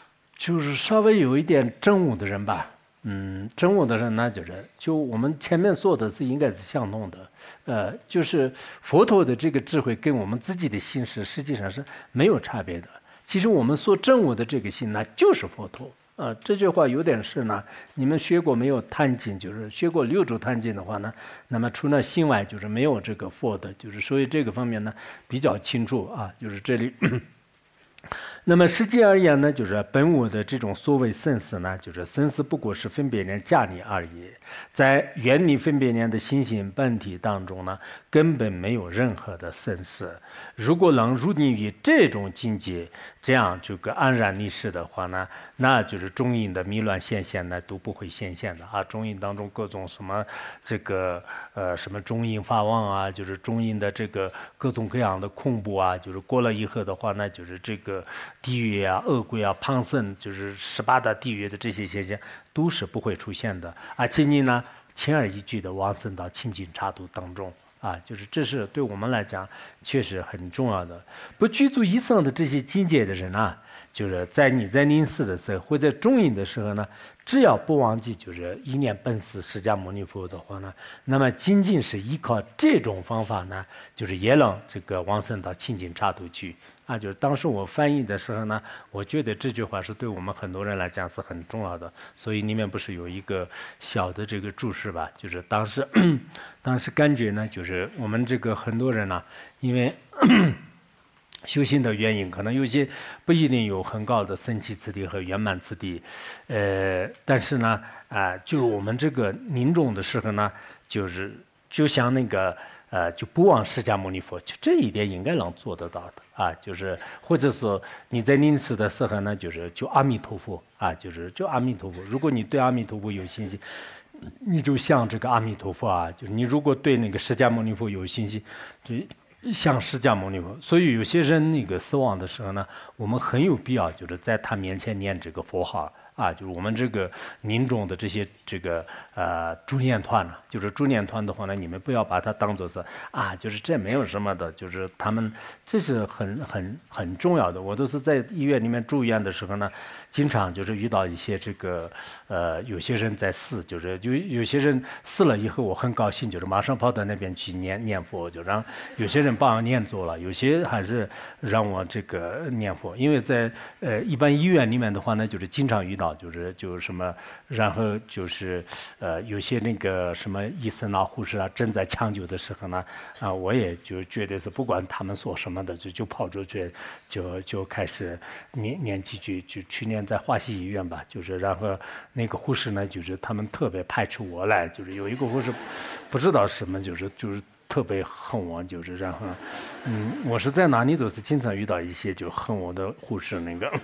就是稍微有一点证悟的人吧，证悟的人那就我们前面说的是应该是相同的，就是佛陀的这个智慧跟我们自己的心实际上是没有差别的。其实我们所证悟的这个心呢，就是佛陀。这句话有点是呢，你们学过没有贪经，就是学过六祖坛经的话呢，那么除了心外就是没有这个佛的，就是所以这个方面呢比较清楚啊，就是这里。那么实际而言呢，就是本我的这种所谓生死呢，就是生死不过是分别念假立而已，在原理分别念的心性本体当中呢，根本没有任何的生死。如果能入定于这种境界，这样这个安然立世的话呢，那就是中阴的迷乱现象呢都不会现现的啊。中阴当中各种什么这个什么中阴法王啊，就是中阴的这个各种各样的恐怖啊，就是过了以后的话呢，就是这个地狱啊、恶鬼啊、旁生，就是18大地狱的这些现象都是不会出现的，而且你呢轻而易举的往生到清净刹土当中。就是这是对我们来讲确实很重要的。不具足以上的这些境界的人啊，就是在你在临死的时候或者中阴的时候呢，只要不忘记就是一念本师释迦牟尼佛的话呢，那么仅仅是依靠这种方法呢，就是也能这个往生到清净刹土去。就是当时我翻译的时候呢，我觉得这句话是对我们很多人来讲是很重要的，所以里面不是有一个小的这个注释吧？就是当时感觉呢，就是我们这个很多人呢，因为修行的原因，可能有些不一定有很高的僧祇次第和圆满次第，但是呢，就是我们这个临终的时候呢，就像那个。就不忘释迦牟尼佛，就这一点应该能做得到的就是或者说你在临死的时候呢，就阿弥陀佛就阿弥陀佛。如果你对阿弥陀佛有信心，你就像这个阿弥陀佛就是你如果对那个释迦牟尼佛有信心，就像释迦牟尼佛。所以有些人那个死亡的时候呢，我们很有必要就是在他面前念这个佛号。就是我们这个临终的这些这个助念团呢，就是助念团的话呢，你们不要把它当作是就是这没有什么的，就是他们这是很重要的。我都是在医院里面住院的时候呢，经常就是遇到一些这个有些人在死，就是有些人死了以后，我很高兴，就是马上跑到那边去念佛，就让有些人帮我念做了，有些还是让我这个念佛，因为在一般医院里面的话呢，就是经常遇到。就是什么，然后就是有些那个什么医生护士正在抢救的时候呢，我也就觉得是不管他们说什么的，就跑出去，就开始念几句，就去年在华西医院吧，就是然后那个护士呢，就是他们特别派出我来，就是有一个护士不知道什么，就是特别恨我，就是然后我是在哪里都是经常遇到一些就恨我的护士那个。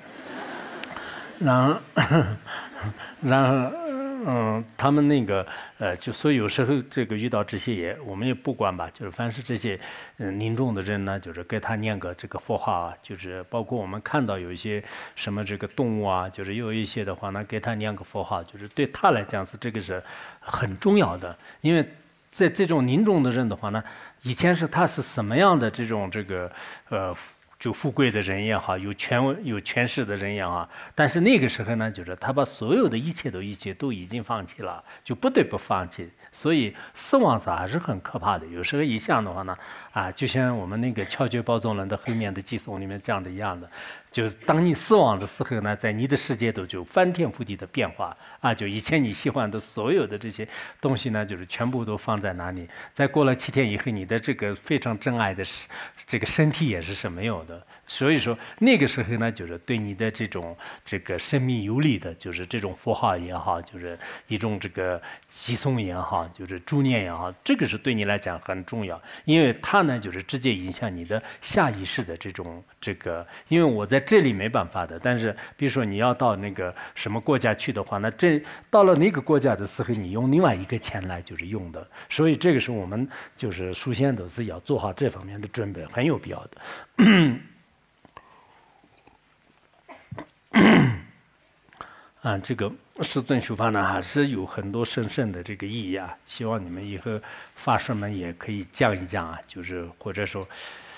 然后他们那个就所以有时候这个遇到这些我们也不管吧，就是凡是这些临终的人呢，就是给他念个这个佛号就是包括我们看到有一些什么这个动物就是有一些的话呢，给他念个佛号，就是对他来讲是这个是很重要的，因为在这种临终的人的话呢，以前他是什么样的这种这个就富贵的人也好，有权势的人也好，但是那个时候呢，就是他把所有的一切都已经放弃了，就不得不放弃。所以死亡还是很可怕的。有时候一想的话呢，就像我们那个乔觉宝宗人的后面的寄颂里面讲的一样的，就是当你死亡的时候呢，在你的世界都就翻天覆地的变化就以前你喜欢的所有的这些东西呢，就是全部都放在那里。再过了7天以后，你的这个非常珍爱的这个身体也是没有的。所以说那个时候呢，就是对你的这个生命有利的，就是这种佛号也好，就是一种这个寄颂也好，就是助念也好，这个是对你来讲很重要，因为它呢就是直接影响你的下意识的这个，因为我在这里没办法的，但是比如说你要到那个什么国家去的话，那到了那个国家的时候，你用另外一个钱来就是用的，所以这个是我们就是首先都是要做好这方面的准备，很有必要的。这个师尊修法呢，还是有很多深深的这个意义希望你们以后法师们也可以讲一讲就是或者说，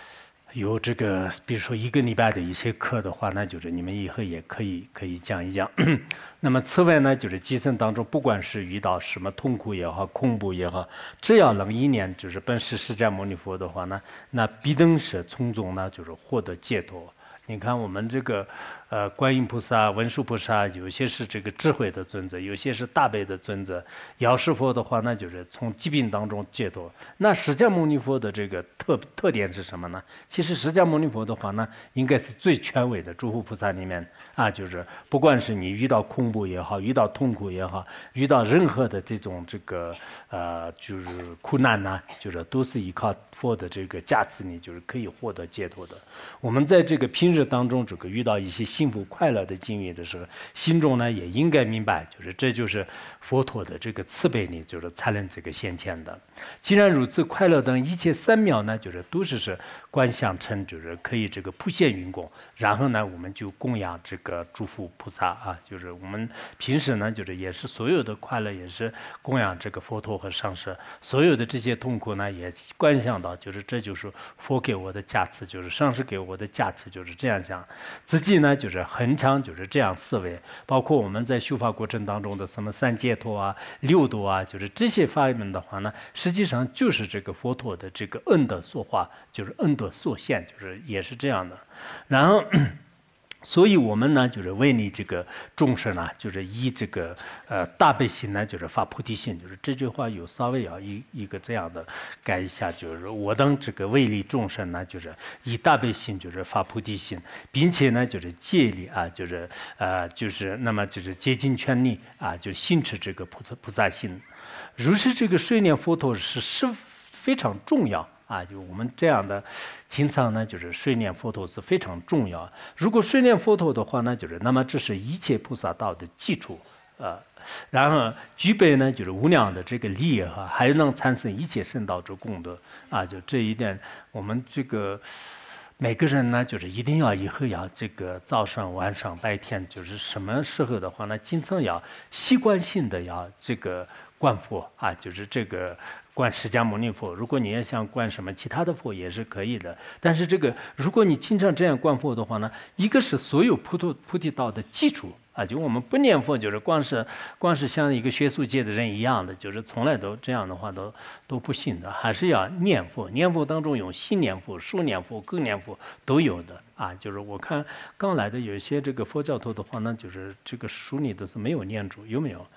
有这个，比如说1个礼拜的一些课的话，那就是你们以后也可以讲一讲。那么此外呢，就是基层当中，不管是遇到什么痛苦也好、恐怖也好，只要能意念就是本师释迦牟尼佛的话呢，那必定是从中呢就是获得解脱。你看我们这个观音菩萨、文殊菩萨，有些是这个智慧的尊者，有些是大悲的尊者。药师佛的话，那就是从疾病当中解脱。那释迦牟尼佛的这个特点是什么呢？其实释迦牟尼佛的话呢，应该是最权威的诸佛菩萨里面啊，就是不管是你遇到恐怖也好，遇到痛苦也好，遇到任何的这种就是苦难呢，就是都是依靠佛的这个加持，你就是可以获得解脱的。我们在这个平日当中，这个遇到一些幸福快乐的境遇的时候，心中呢也应该明白，就是这就是佛陀的这个慈悲力，就是才能这个显现的。既然如此，快乐等一切三藐呢，就是都是观想成，就是可以这个普现云供。然后呢，我们就供养这个诸佛菩萨啊，就是我们平时呢，就是也是所有的快乐也是供养这个佛陀和上师，所有的这些痛苦呢，也观想到，就是这就是佛给我的加持，就是上师给我的加持，就是这样想。自己呢，就是恒常就是这样思维，包括我们在修法过程当中的什么三解脱啊、六度啊，就是这些法门的话呢，实际上就是这个佛陀的这个恩德所化，就是恩德所现，就是也是这样的。然后所以我们呢，就是为你这个众生呢，就是以这个大悲心呢，就是发菩提心，就是这句话有稍微要一个这样的改一下，就是我等这个为利众生呢，就是以大悲心就是发菩提心，并且呢就是戒力啊，就是那么就是竭尽全力啊，就行持这个菩萨心。如是这个睡念佛陀是非常重要。啊，就我们这样的经常呢，就是睡念佛陀是非常重要。如果睡念佛陀的话呢，就是那么这是一切菩萨道的基础然后具备呢，就是无量的这个利益哈，还能产生一切圣道之功德啊。就这一点，我们这个每个人呢，就是一定要以后要这个早上、晚上、白天，就是什么时候的话呢，经常要习惯性的要这个观佛啊，就是这个。观释迦牟尼佛，如果你也想观什么其他的佛也是可以的，但是这个如果你经常这样观佛的话呢，一个是所有菩提道的基础啊，就我们不念佛，就是光是像一个学术界的人一样的，就是从来都这样的话都不行的，还是要念佛。念佛当中有心念佛、数念佛、更念佛都有的啊。就是我看刚来的有一些这个佛教徒的话呢，就是这个书里都是没有念住，有没有？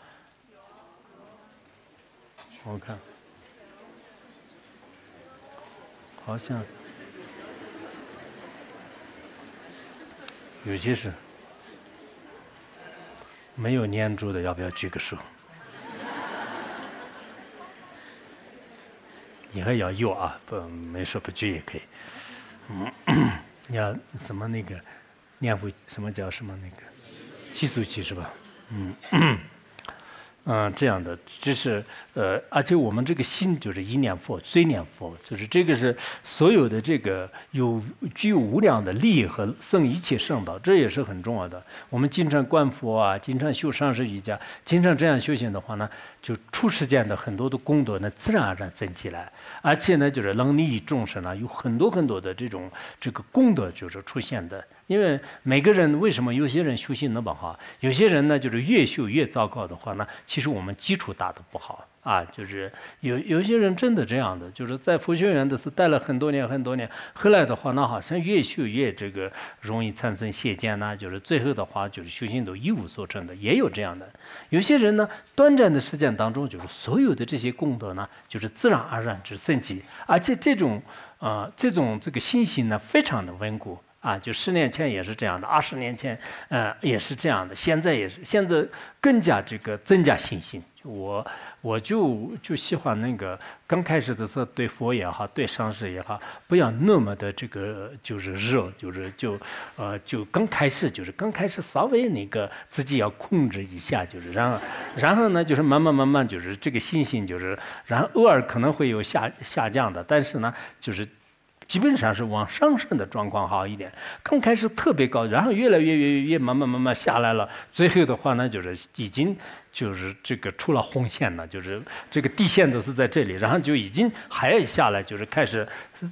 我看。好像有些是没有念住的，要不要举个手？以后要有啊，没说不举也可以。要什么那个念佛，什么叫什么那个计数器是吧？这样的，这是而且我们这个心就是一念佛，随念佛，就是这个是所有的这个具有无量的利益和生一切圣道，这也是很重要的。我们经常观佛啊，经常修上师瑜伽，经常这样修行的话呢，就出世间的很多的功德呢，自然而然生起来，而且呢，就是能利益众生呢，有很多很多的这个功德就是出现的。因为每个人为什么有些人修行那么好，有些人呢就是越修越糟糕的话呢，其实我们基础打得不好啊，就是有些人真的这样的，就是在佛学院的是待了很多年，后来的话呢，好像越修越这个容易产生邪见呐，就是最后的话就是修行都一无所成的，也有这样的。有些人呢，短暂的时间当中，就是所有的这些功德呢，就是自然而然之升起，而且这种这个信心呢，非常的稳固。啊，就10年前也是这样的，20年前，也是这样的，现在也是，现在更加这个增加信心。我就喜欢那个刚开始的时候，对佛也好，对上师也好，不要那么的这个就是热，就刚开始稍微那个自己要控制一下，就是然后呢，就是慢慢就是这个信心就是，然后偶尔可能会有下降的，但是呢，就是。基本上是往上升的状况好一点，刚开始特别高，然后越来越慢慢下来了，最后的话呢，就是已经就是这个出了红线了，就是这个地线都是在这里，然后就已经还要下来，就是开始就是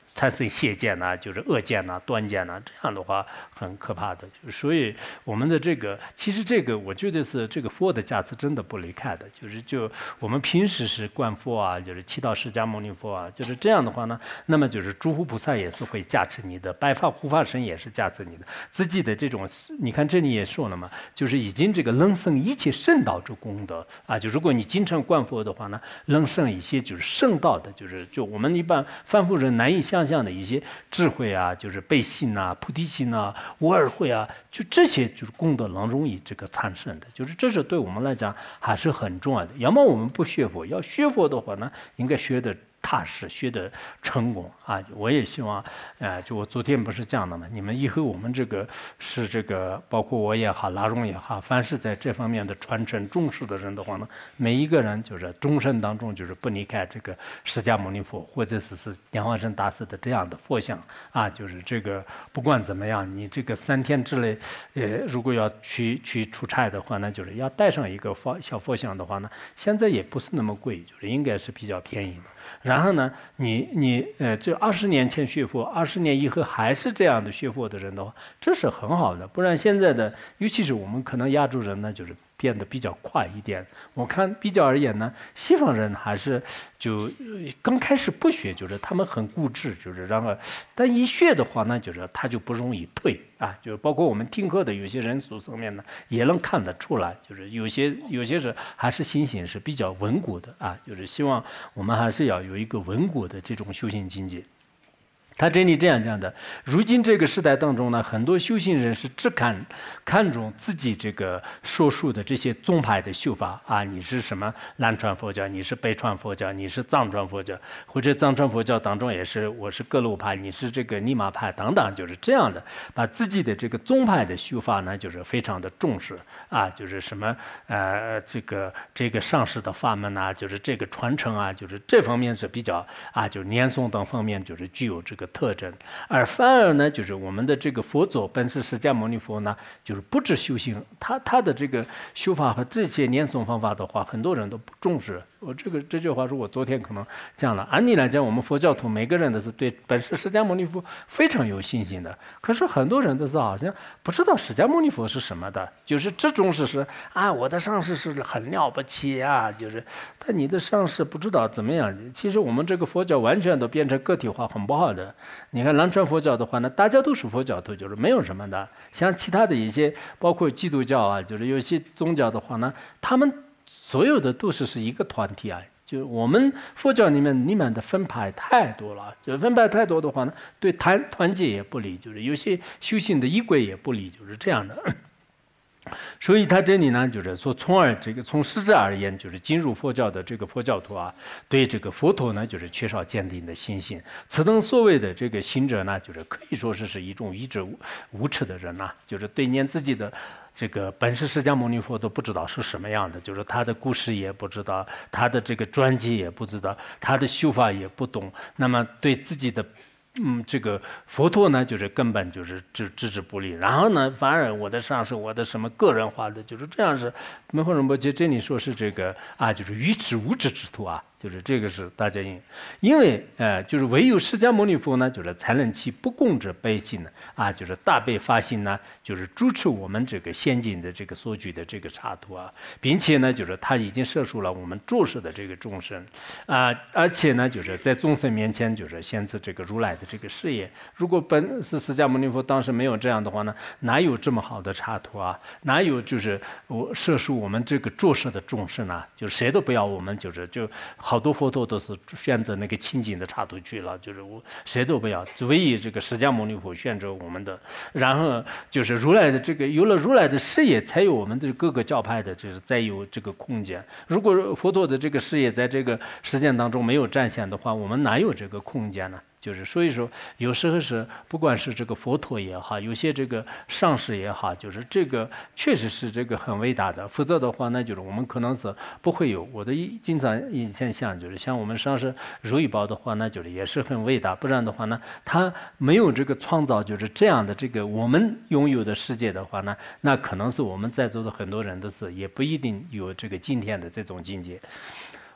产生邪见呐，就是恶见呐、断见呐，这样的话很可怕的。所以我们的这个，其实这个我觉得是这个佛的加持真的不离开的，就我们平时是观佛啊，就是祈祷释迦牟尼佛啊，就是这样的话呢，那么就是诸佛菩萨也是会加持你的，白发护法神也是加持你的，自己的这种，你看这里也说了嘛，就是已经这个能生一切圣道之功德啊，就如果你经常观佛的话呢，能生一些就是圣道的，就我们一般凡夫人难以想象的一些智慧啊，就是悲心啊、菩提心啊、无二慧啊，就这些就是功德能容易这个产生的，就是这是对我们来讲还是很重要的。要么我们不学佛，要学佛的话呢，应该学的踏实，学的成功啊！我也希望，就我昨天不是讲的嘛，你们以后我们这个是这个，包括我也好，拉荣也好，凡是在这方面的传承重视的人的话呢，每一个人就是终身当中就是不离开这个释迦牟尼佛或者是莲花生大师的这样的佛像啊，就是这个不管怎么样，你这个3天之内，如果要去出差的话呢，就是要带上一个小佛像的话呢，现在也不是那么贵，就是应该是比较便宜的。然后呢，你这20年前学佛，20年以后还是这样的学佛的人的话，这是很好的。不然现在的，尤其是我们可能亚洲人呢，就是变得比较快一点。我看比较而言呢，西方人还是就刚开始不学，就是他们很固执，就是然后，但一学的话呢，就是他就不容易退啊。就是包括我们听课的有些人数上面呢，也能看得出来，就是有些是还是心性是比较稳固的啊。就是希望我们还是要有一个稳固的这种修行境界。他这里这样讲的，如今这个时代当中呢，很多修行人是只看重自己这个所属的这些宗派的修法啊，你是什么南传佛教，你是北传佛教，你是藏传佛教，或者藏传佛教当中也是我是各路派，你是这个尼玛派等等，就是这样的，把自己的这个宗派的修法呢，就是非常的重视啊，就是什么这个上师的法门啊，就是这个传承啊，就是这方面是比较啊，就是念诵等方面就是具有这个特征，而反而呢，就是我们的这个佛祖本师释迦牟尼佛呢，就是不止修行，他的这个修法和这些念诵方法的话，很多人都不重视。我这句话是我昨天可能讲了。按理来讲，我们佛教徒每个人都是对本师释迦牟尼佛非常有信心的，可是很多人都是好像不知道释迦牟尼佛是什么的，就是这种是啊，我的上师是很了不起啊，就是但你的上师不知道怎么样。其实我们这个佛教完全都变成个体化，很不好的。你看南传佛教的话呢，大家都是佛教徒，就是没有什么的。像其他的一些，包括基督教啊，就是有些宗教的话呢，他们所有的都是一个团体啊。就我们佛教里面的分派太多了，就分派太多的话呢，对团结也不利，就是有些修行的仪轨也不利，就是这样的。所以他这里呢，就是说，从实质而言，就是进入佛教的这个佛教徒啊，对这个佛陀呢，就是缺少坚定的信心。此等所谓的这个行者呢，就是可以说是一种愚智无耻的人呐，就是对连自己的这个本师释迦牟尼佛都不知道是什么样的，就是他的故事也不知道，他的这个传记也不知道，他的修法也不懂，那么对自己的这个佛陀呢，就是根本就是置之不理。然后呢，反而我的上师，我的什么个人化的，就是这样是门后仁波切这里说是这个啊，就是愚痴无知之徒啊。就是这个是大家因为就是唯有释迦牟尼佛呢，就是才能起不共之悲心呢啊，就是大悲发心呢，就是主持我们这个先进的这个所举的这个插图啊，并且呢，就是他已经摄受了我们注视的这个众生啊，而且呢，就是在众生面前就是显示这个如来的这个事业。如果本是释迦牟尼佛当时没有这样的话呢，哪有这么好的插图啊？哪有就是我摄受我们这个注视的众生啊？就谁都不要我们，就好多佛陀都是选择那个清净的插图去了，就是我谁都不要，唯一这个释迦牟尼佛选择我们的，然后就是如来的这个有了如来的事业，才有我们的各个教派的，就是再有这个空间。如果佛陀的这个事业在这个实践当中没有展现的话，我们哪有这个空间呢？就是所以说，有时候是不管是这个佛陀也好，有些这个上师也好，就是这个确实是这个很伟大的。否则的话呢，就是我们可能是不会有。我的经常以前想，就是像我们上师如意宝的话呢，就是也是很伟大。不然的话呢，他没有这个创造，就是这样的这个我们拥有的世界的话呢，那可能是我们在座的很多人都是也不一定有这个今天的这种境界。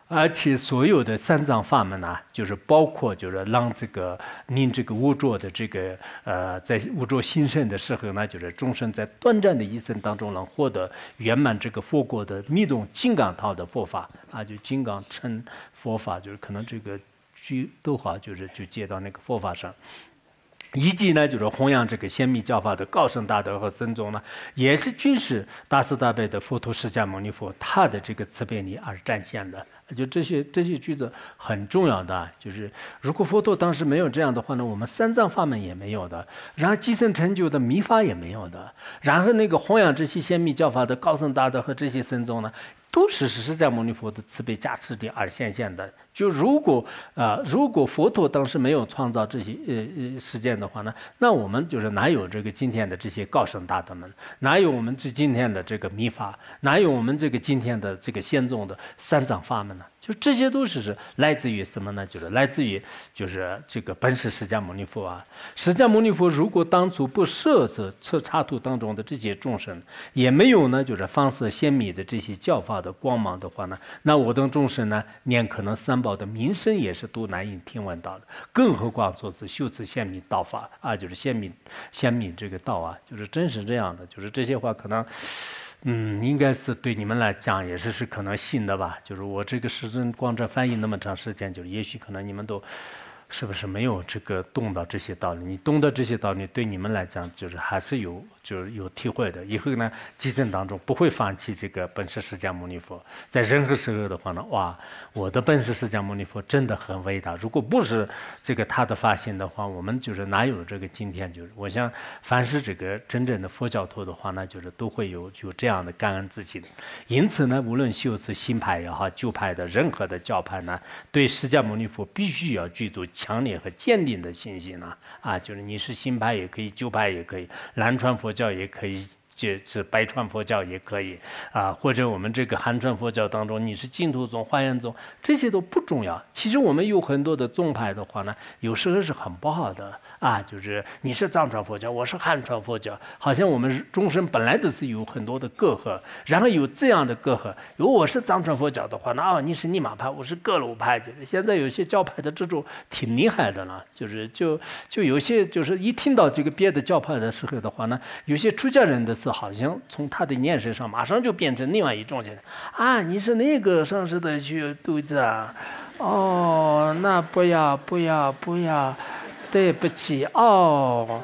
而且所有的三藏法门呢，就是包括就是让这个您这个无着的这个在无着兴盛的时候呢，就是众生在短暂的一生当中能获得圆满这个佛果的密宗金刚套的佛法啊，就金刚乘佛法，就是可能这个居都好，就是就接到那个佛法上。以及呢，就是弘扬这个显密教法的高僧大德和僧众呢，也是均是大慈大悲的佛陀释迦牟尼佛他的这个慈悲力而展现的。就这些句子很重要的，就是如果佛陀当时没有这样的话呢，我们三藏法门也没有的，然后基层成就的密法也没有的，然后那个弘扬这些显密教法的高僧大德和这些僧众呢，都是释迦牟尼佛的慈悲加持力而显现的。就如果佛陀当时没有创造这些事件的话呢，那我们就是哪有这个今天的这些高僧大德们，哪有我们今天的这个密法，哪有我们这个今天的这个显宗的三藏法门呢？就这些都是来自于什么呢？就是来自于就是这个本师释迦牟尼佛啊。释迦牟尼佛如果当初不摄刹土当中的这些众生，也没有呢就是放射显密的这些教法的光芒的话呢，那我等众生呢，连可能三宝的名声也是都难以听闻到的，更何况说是修持显密道法啊，就是显密这个道啊，就是真是这样的，就是这些话可能。应该是对你们来讲也是可能信的吧。就是我这个师尊光这翻译那么长时间，就是也许可能你们都是不是没有这个懂到这些道理？你懂得这些道理，对你们来讲就是还是就是有体会的。以后呢，基层当中不会放弃这个本师释迦牟尼佛。在任何时候的话呢，哇，我的本师释迦牟尼佛真的很伟大。如果不是这个他的发现的话，我们就是哪有这个今天？就是我想，凡是这个真正的佛教徒的话呢，就是都会有这样的感恩之心。因此呢，无论修持新派也好，旧派的任何的教派呢，对释迦牟尼佛必须要具足强烈和坚定的信心呢。啊，就是你是新派也可以，旧派也可以，南传佛教也可以。是白传佛教也可以啊，或者我们这个汉传佛教当中，你是净土宗、华严宗，这些都不重要。其实我们有很多的宗派的话呢，有时候是很不好的啊，就是你是藏传佛教，我是汉传佛教，好像我们众生本来都是有很多的隔阂，然后有这样的隔阂。如果我是藏传佛教的话，那你是尼玛派，我是格鲁派，就是现在有些教派的这种挺厉害的了，就有些就是一听到这个别的教派的时候的话呢，有些出家人的时候。好像从他的念识上马上就变成另外一种人啊！你是那个上师的去肚子啊？哦，那不要，对不起哦，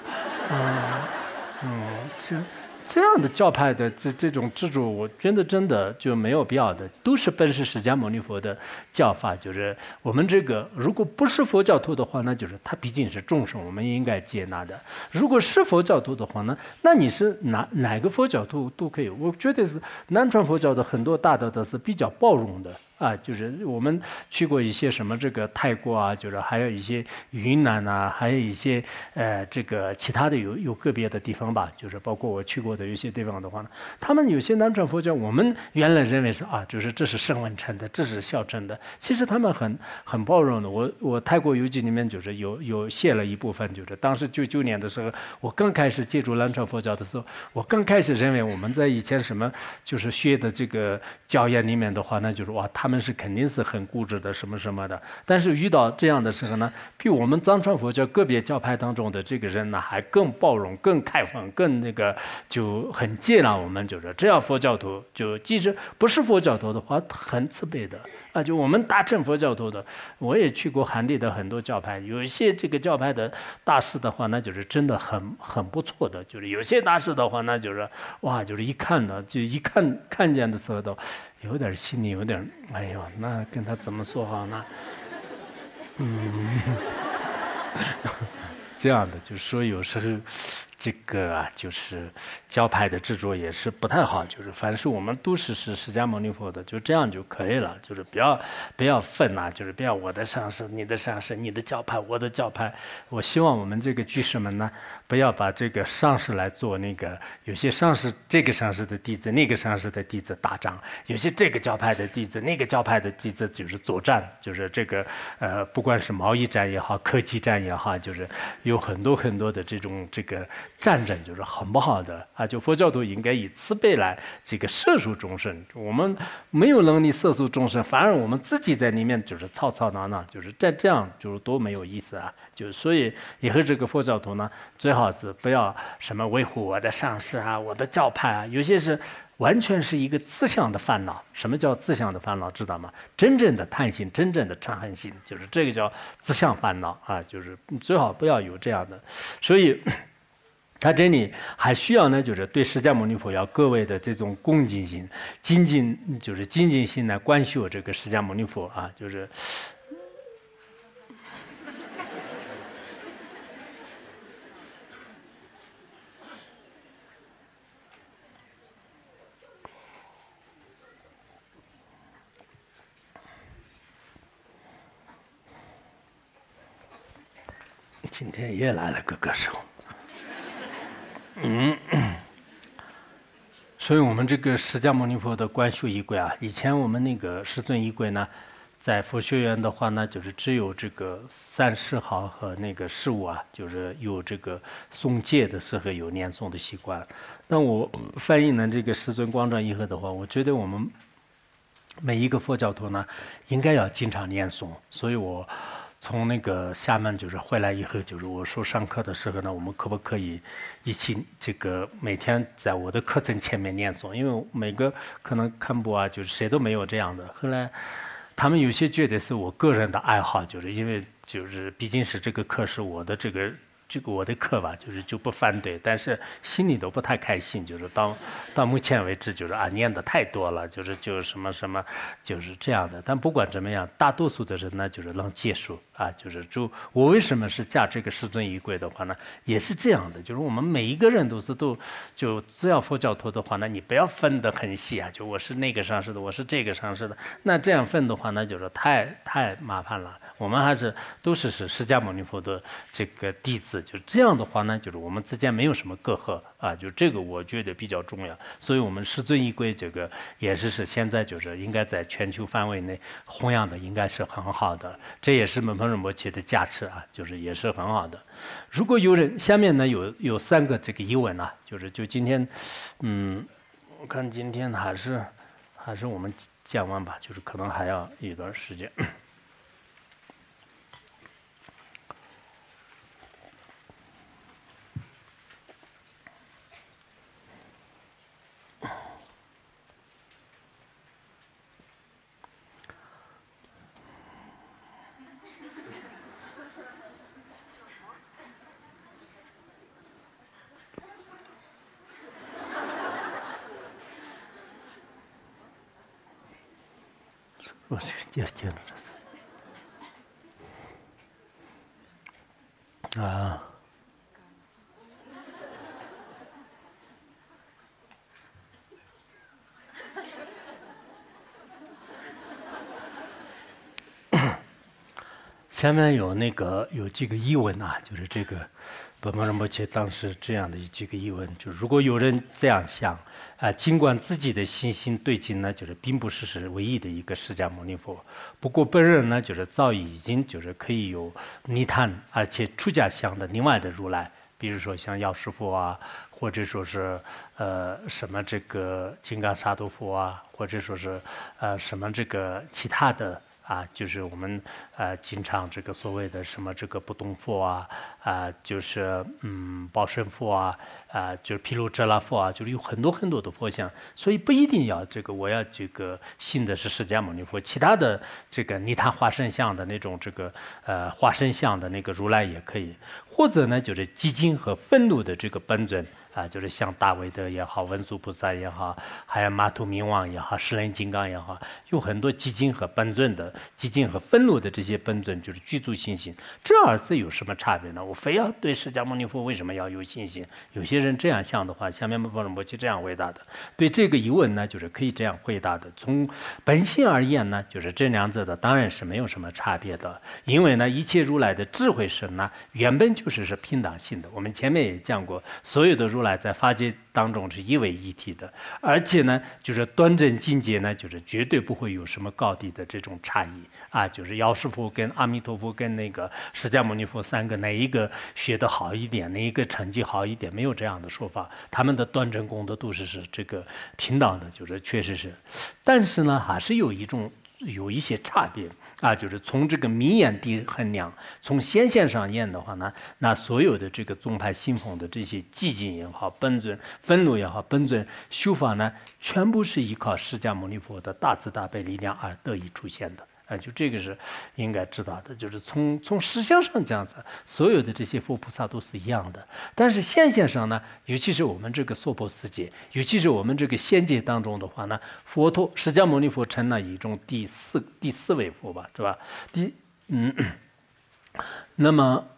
这样的教派的这种制度，我真的就没有必要的，都是本师释迦牟尼佛的教法。就是我们这个如果不是佛教徒的话，那就是他毕竟是众生，我们应该接纳的。如果是佛教徒的话呢，那你是哪个佛教徒都可以。我觉得是南传佛教的很多大德都是比较包容的。啊，就是我们去过一些什么这个泰国啊，就是还有一些云南啊，还有一些这个其他的有个别的地方吧，就是包括我去过的有些地方的话呢，他们有些南传佛教，我们原来认为是啊，就是这是声闻乘的，这是小乘的，其实他们很包容的。我泰国游记里面就是有写了一部分，就是当时99年的时候，我刚开始接触南传佛教的时候，我刚开始认为我们在以前什么就是学的这个教研里面的话呢，就是哇他们是肯定是很固执的什么什么的，但是遇到这样的时候呢，比我们藏传佛教个别教派当中的这个人呢，还更包容、更开放、更那个就很接纳我们，就是这样佛教徒就即使不是佛教徒的话，很慈悲的啊。就我们大乘佛教徒的，我也去过韩地的很多教派，有一些这个教派的大师的话，那就是真的很不错的，就是有些大师的话，那就是哇，就是一看呢，就一看见的时候都。有点心里有点，哎呦，那跟他怎么说好呢？这样的，就是说有时候这个啊，就是教派的制作也是不太好，就是凡是我们都是释迦牟尼佛的，就这样就可以了，就是不要分啊，就是不要我的上师、你的上师、你的教派、我的教派。我希望我们这个居士们呢，不要把这个上师来做那个，有些上师这个上师的弟子，那个上师的弟子打仗，有些这个教派的弟子，那个教派的弟子就是作战，就是这个不管是贸易战也好，科技战也好，就是有很多的这种这个战争就是很不好的啊！就佛教徒应该以慈悲来这个摄受众生，我们没有能力摄受众生，反而我们自己在里面就是吵吵闹闹，就是这样就是多没有意思啊！就所以以后这个佛教徒呢，最好是不要什么维护我的上师啊、我的教派啊，有些是完全是一个自相的烦恼。什么叫自相的烦恼？知道吗？真正的贪心、真正的嗔恨心，就是这个叫自相烦恼啊！就是最好不要有这样的，所以。他这里还需要呢，就是对释迦牟尼佛要各位的这种恭敬心、精进心来观修这个释迦牟尼佛啊，就是。今天也来了个歌手。所以我们这个释迦牟尼佛的观修仪轨啊，以前我们那个世尊仪轨呢，在佛学院的话呢，就是只有这个三世号和那个事物啊，就是有这个诵戒的时候有念诵的习惯。但我翻译呢这个世尊光照以后的话，我觉得我们每一个佛教徒呢，应该要经常念诵。所以我从那个厦门就是回来以后，就是我说上课的时候呢，我们可不可以一起这个每天在我的课程前面念诵？因为每个可能堪布啊，就是谁都没有这样的。后来他们有些觉得是我个人的爱好，就是因为就是毕竟是这个课是我的这个我的课吧，就是就不反对，但是心里都不太开心，就是到目前为止就是啊念的太多了，就是什么什么就是这样的。但不管怎么样，大多数的人呢就是能接受啊，就我为什么是驾这个世尊仪轨的话呢，也是这样的，就是我们每一个人都就只要佛教徒的话呢，你不要分得很细啊，就我是那个上师的，我是这个上师的，那这样分的话呢，就是太麻烦了。我们还是都是释迦牟尼佛的这个弟子。就这样的话呢，就是我们之间没有什么隔阂啊，就这个我觉得比较重要。所以我们世尊仪轨这个也是现在就是应该在全球范围内弘扬的，应该是很好的。这也是门旁仁波切的加持啊，就是也是很好的。如果有人下面呢有3个这个疑问啊，就今天，我看今天还是我们讲完吧，就是可能还要一段时间。我也见了这是啊。下面有几个疑问啊，就是这个本摩仁波切当时这样的几个疑问，就是如果有人这样想啊，尽管自己的信心对境呢，就是并不是唯一的一个释迦牟尼佛，不过本人呢，就是早已经就是可以有泥坛而且出家相的另外的如来，比如说像药师佛啊，或者说是什么这个金刚萨埵佛啊，或者说是什么这个其他的。啊，就是我们经常这个所谓的什么这个不动佛啊，就是报身佛就是毗卢遮那佛啊，就是有很多的佛像，所以不一定要这个我要这个信的是释迦牟尼佛，其他的这个泥坛化身像的那种这个化身像的那个如来也可以，或者呢就是寂静和愤怒的这个本尊。啊，就是像大威德也好，文殊菩萨也好，还有马图明王也好，十轮金刚也好，有很多寂静和本尊的、寂静和愤怒的这些本尊，就是具足信心。这二字有什么差别呢？我非要对释迦牟尼佛为什么要有信心？有些人这样想的话，下面门旁仁波切这样回答的。对这个疑问呢，就是可以这样回答的。从本性而言呢，就是这两者的当然是没有什么差别的，因为呢，一切如来的智慧身呢，原本就就是平等性的。我们前面也讲过，所有的如来在法界当中是一为一体的，而且呢，就是端正境界呢，就是绝对不会有什么高低的这种差异啊。就是药师佛跟阿弥陀佛跟那个释迦牟尼佛三个，哪一个学得好一点，哪一个成绩好一点，没有这样的说法。他们的端正功德度是这个平等的，就是确实是，但是呢，还是有一些差别啊，就是从这个名言地衡量，从显现上验的话呢，那所有的这个宗派信奉的这些寂静也好，本尊愤怒也好，本尊修法呢，全部是依靠释迦牟尼佛的大慈大悲力量而得以出现的。就这个是应该知道的，就是从实相上讲，所有的这些佛菩萨都是一样的。但是现象上呢，尤其是我们这个娑婆世界，尤其是我们这个仙界当中的话呢，佛陀释迦牟尼佛成了一种第四位佛吧，是吧？那么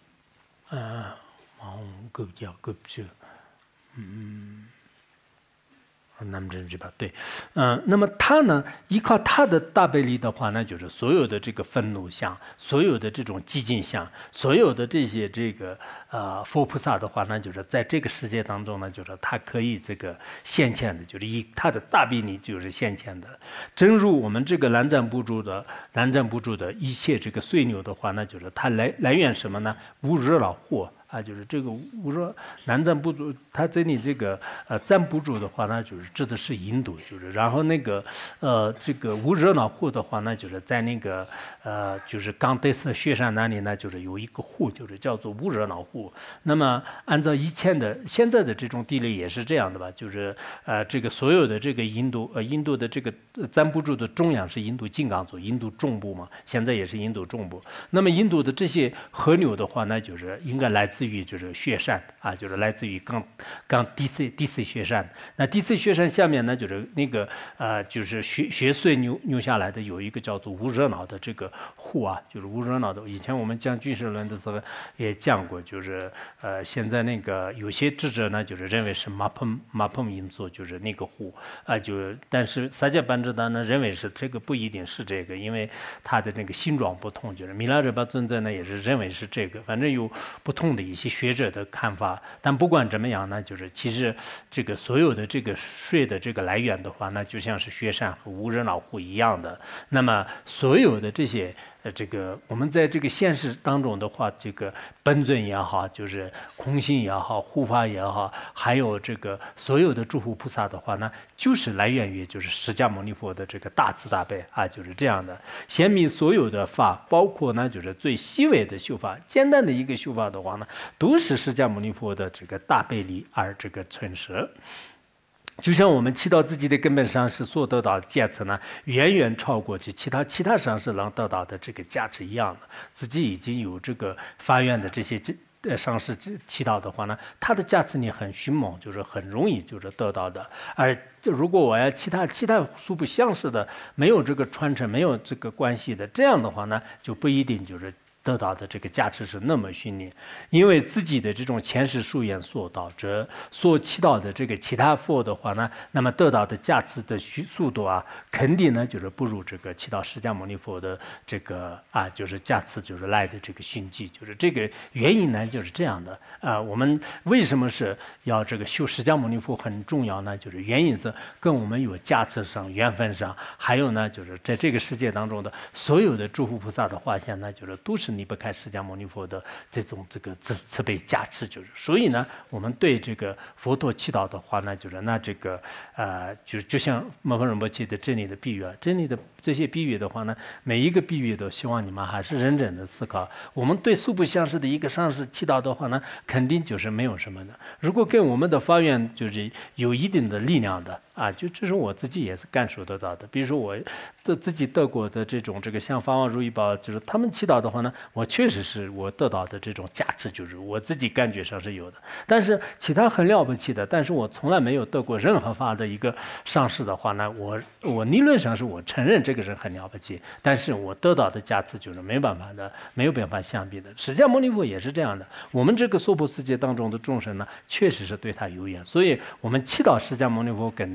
南真是吧？对，那么他呢，依靠他的大悲力的话呢，就是所有的这个愤怒相，所有的这种寂静相，所有的这些这个佛菩萨的话呢，就是在这个世界当中呢，就是他可以这个现前的，就是以他的大悲力就是现前的。正如我们这个南瞻部主的一切这个碎牛的话呢，就是它来源什么呢？无热恼惑。就是这个无热南瞻部主，他这里这个占部主的话呢，就是指的是印度，就是然后那个这个无热恼惑的话呢，就是在那个就是冈德色雪山那里呢，就是有一个湖，就是叫做无热恼湖。那么按照现在的这种地理也是这样的吧，就是这个所有的这个印度的这个占部主的中央是印度金刚族，印度中部嘛，现在也是印度中部。那么印度的这些河流的话呢，就是应该来自于就是雪山就是来自于冈地色雪山。那地色雪山下面呢，就是那个就是雪穗流下来的有一个叫做无热恼的这个湖就是无热恼的。以前我们讲俱舍论的时候也讲过，就是现在那个有些智者呢，就是认为是马彭因座，就是那个湖但是萨迦班智达呢认为是这个不一定是这个，因为它的那个形状不同。就是弥勒日巴尊者呢也是认为是这个，反正有不同的一些学者的看法。但不管怎么样呢，就是其实这个所有的这个水的这个来源的话，那就像是雪山和无热恼湖一样的。那么所有的这些这个我们在这个现实当中的话，这个本尊也好，就是空性也好，护法也好，还有这个所有的诸佛菩萨的话呢，就是来源于就是释迦牟尼佛的这个大慈大悲就是这样的。显密所有的法，包括呢就是最细微的修法，简单的一个修法的话呢，都是释迦牟尼佛的这个大悲力而这个存实。就像我们祈祷自己的根本上师所得到的阶层呢，远远超过其他上师能得到的这个价值一样的。自己已经有这个发愿的这些上师祈祷的话呢，他的价值呢很迅猛，就是很容易就是得到的。而如果我要其他素不相识的，没有这个传承，没有这个关系的，这样的话呢，就不一定就是得到的这个价值是那么训练。因为自己的这种前世夙愿所导致所祈祷的这个其他佛的话呢，那么得到的价值的速度肯定呢就是不如这个祈祷释迦牟尼佛的这个就是价值就是来的这个熏迹。就是这个原因呢就是这样的我们为什么是要这个修释迦牟尼佛很重要呢？就是原因是跟我们有价值上缘分上，还有呢就是在这个世界当中的所有的诸佛菩萨的化现呢，就是都是离不开释迦牟尼佛的这个慈悲加持。就是所以呢，我们对这个佛陀祈祷的话呢，就是那这个就像摩诃仁波切的真理的比喻真理的这些比喻的话呢，每一个比喻都希望你们还是认真的思考。我们对素不相识的一个上师祈祷的话呢，肯定就是没有什么的。如果跟我们的发愿就是有一定的力量的就这是我自己也是感受得到的。比如说我自己得过的这个像法王如意宝，就是他们祈祷的话呢，我确实是我得到的这种价值，就是我自己感觉上是有的。但是其他很了不起的，但是我从来没有得过任何法的一个上师的话呢，我理论上是我承认这个人很了不起，但是我得到的价值就是没有办法相比的。释迦牟尼佛也是这样的。我们这个娑婆世界当中的众生呢，确实是对他有缘，所以我们祈祷释迦牟尼佛跟那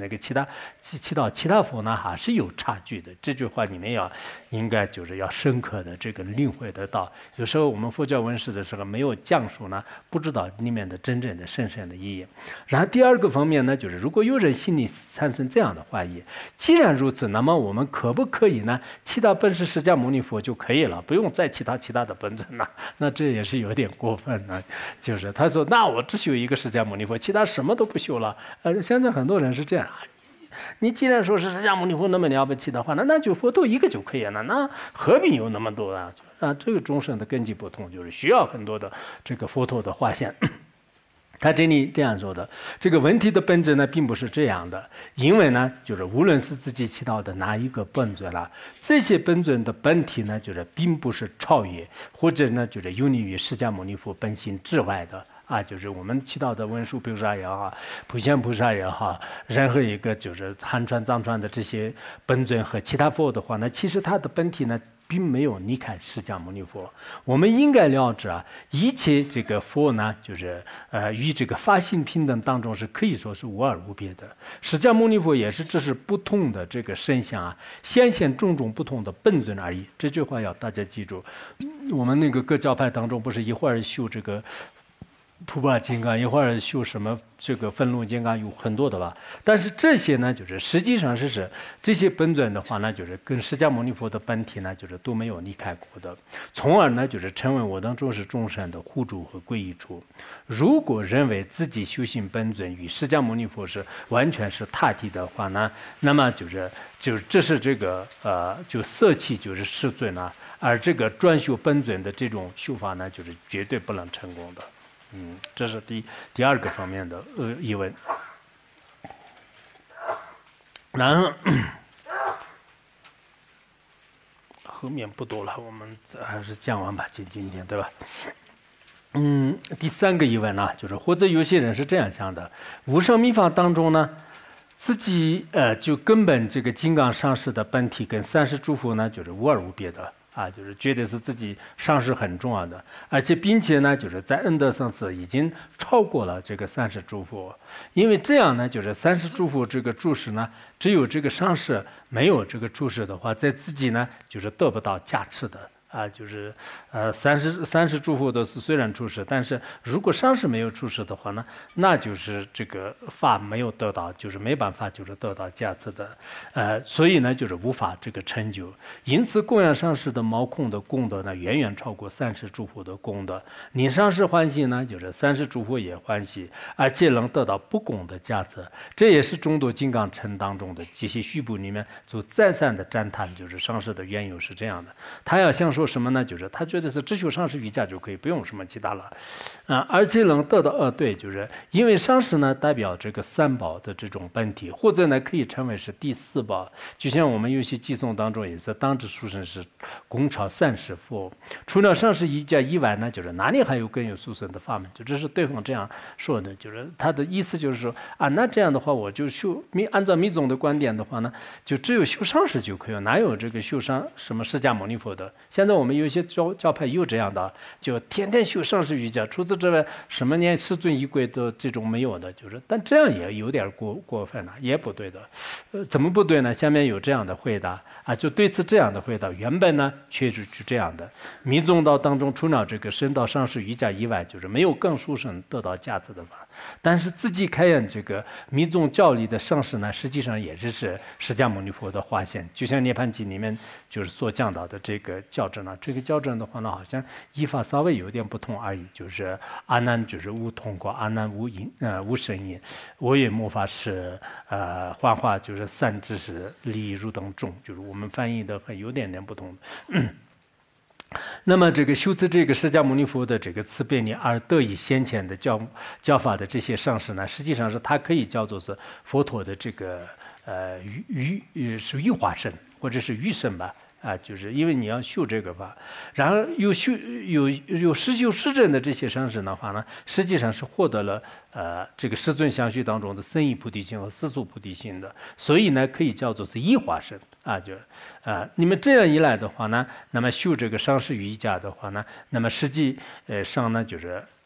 个其他佛呢还是有差距的。这句话你们应该就是要深刻的这个领会得到。有时候我们佛教文史的时候没有讲述呢，不知道里面的真正的深深的意义。然后第二个方面呢，就是如果有人心里产生这样的怀疑，既然如此，那么我们可不可以呢？祈祷本师释迦牟尼佛就可以了，不用再其他的本尊了。那这也是有点过分呢。就是他说，那我只修一个释迦牟尼佛，其他什么都不修了。现在很多人是这样，你既然说是释迦牟尼佛那么了不起的话，那就佛陀一个就可以了，那何必有那么多啊？这个众生的根基不同，就是需要很多的这个佛陀的化现。他这里这样说的，这个问题的本质呢，并不是这样的，因为呢，就是无论是自己祈祷的哪一个本尊啦，这些本尊的本体呢，就是并不是超越，或者呢，就是游离于释迦牟尼佛本心之外的。就是我们祈祷的文殊菩萨也好，普贤菩萨也好，任何一个就是汉传、藏传的这些本尊和其他佛的话呢，其实它的本体呢，并没有离开释迦牟尼佛。我们应该了解一切这个佛呢，就是与这个法性平等当中是可以说是无二无别的。释迦牟尼佛也是只是不同的这个身相显现种种不同的本尊而已。这句话要大家记住。我们那个各教派当中，不是一会儿修这个普巴金刚，一会儿修什么这个分路金刚，有很多的吧。但是这些呢，就是实际上是指这些本尊的话呢，就是跟释迦牟尼佛的本体呢，就是都没有离开过的，从而呢，就是成为我当诸世众生的护主和皈依处。如果认为自己修行本尊与释迦牟尼佛是完全是他体的话呢，那么就是这是这个就色气就是世尊啊，而这个专修本尊的这种修法呢，就是绝对不能成功的。这是第二个方面的疑问。然后后面不多了，我们还是讲完吧，今天对吧？第三个疑问呢，就是或者有些人是这样想的：无上密法当中呢，自己就根本这个金刚上师的本体跟三世诸佛呢，就是无二无别的。就是觉得是自己上师很重要的，而且并且呢，就是在恩德上是已经超过了这个三世诸佛，因为这样呢，就是三世诸佛这个住持呢，只有这个上师没有这个住持的话，在自己呢就是得不到加持的。就是三世诸佛都是虽然出世，但是如果上师没有出世的话呢，那就是这个法没有得到，就是没办法就是得到加持的，所以呢就是无法这个成就。因此供养上师的毛空的功德呢，远远超过三世诸佛的功德。你上师欢喜呢，就是三世诸佛也欢喜，而且能得到不共的加持。这也是中度金刚乘当中的这些序部里面就再三的赞叹，就是上师的缘由是这样的。他要想说什么呢？就是他觉得是只修上师瑜伽就可以，不用什么其他了，而且能得到对，就是因为上师呢代表这个三宝的这种本体，或者呢可以称为是第四宝。就像我们有些偈颂当中也是当知书生是共朝三世佛，除了上师瑜伽以外呢，就是哪里还有更有殊胜的法门？就这是对方这样说的，就是他的意思就是说那这样的话我就按照密宗的观点的话呢，就只有修上师就可以了，哪有这个修上什么释迦牟尼佛的？现在我们有些教派有这样的，就天天修上师瑜伽，除此之外什么连师尊仪轨的这种没有的，就是但这样也有点过分了，也不对的。怎么不对呢？下面有这样的回答就对此这样的回答，原本呢确实是这样的。密宗道当中除了这个升到上师瑜伽以外，就是没有更殊胜得到价值的法。但是自己开演这个密宗教理的上师呢，实际上也是释迦牟尼佛的化现，就像《涅槃经》里面就是所讲到的这个校正呢，这个校正的话呢，好像依法稍微有点不同而已，就是阿难就是无通过，阿难无声音，我也没法是幻化就是三知识理如等众，就是我们翻译的还有点不同。那么这个修持这个释迦牟尼佛的这个慈悲力而得以先前的教法的这些上师呢，实际上是它可以叫做是佛陀的这个是欲化身或者是欲身吧。就是因为你要修这个法，然后有实修实证的这些上师的话呢，实际上是获得了这个世尊相续当中的深意菩提心和世俗菩提心的，所以呢可以叫做是一化身你们这样一来的话呢，那么修这个上师瑜伽的话呢，那么实际上呢就是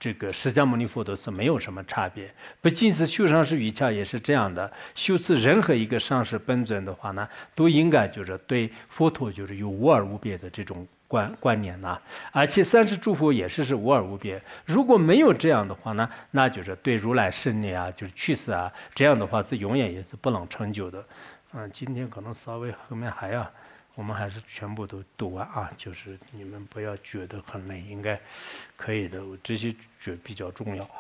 这个释迦牟尼佛的是没有什么差别。不仅是修上师瑜伽也是这样的，修持任何一个上师本尊的话呢，都应该就是对佛陀就是有无二无别的这种观念呐，而且30诸佛也是无二无别。如果没有这样的话呢，那就是对如来胜利啊，就是去世啊，这样的话是永远也是不能成就的。今天可能稍微后面还要，我们还是全部都读完啊，就是你们不要觉得很累，应该可以的，我这些觉得比较重要。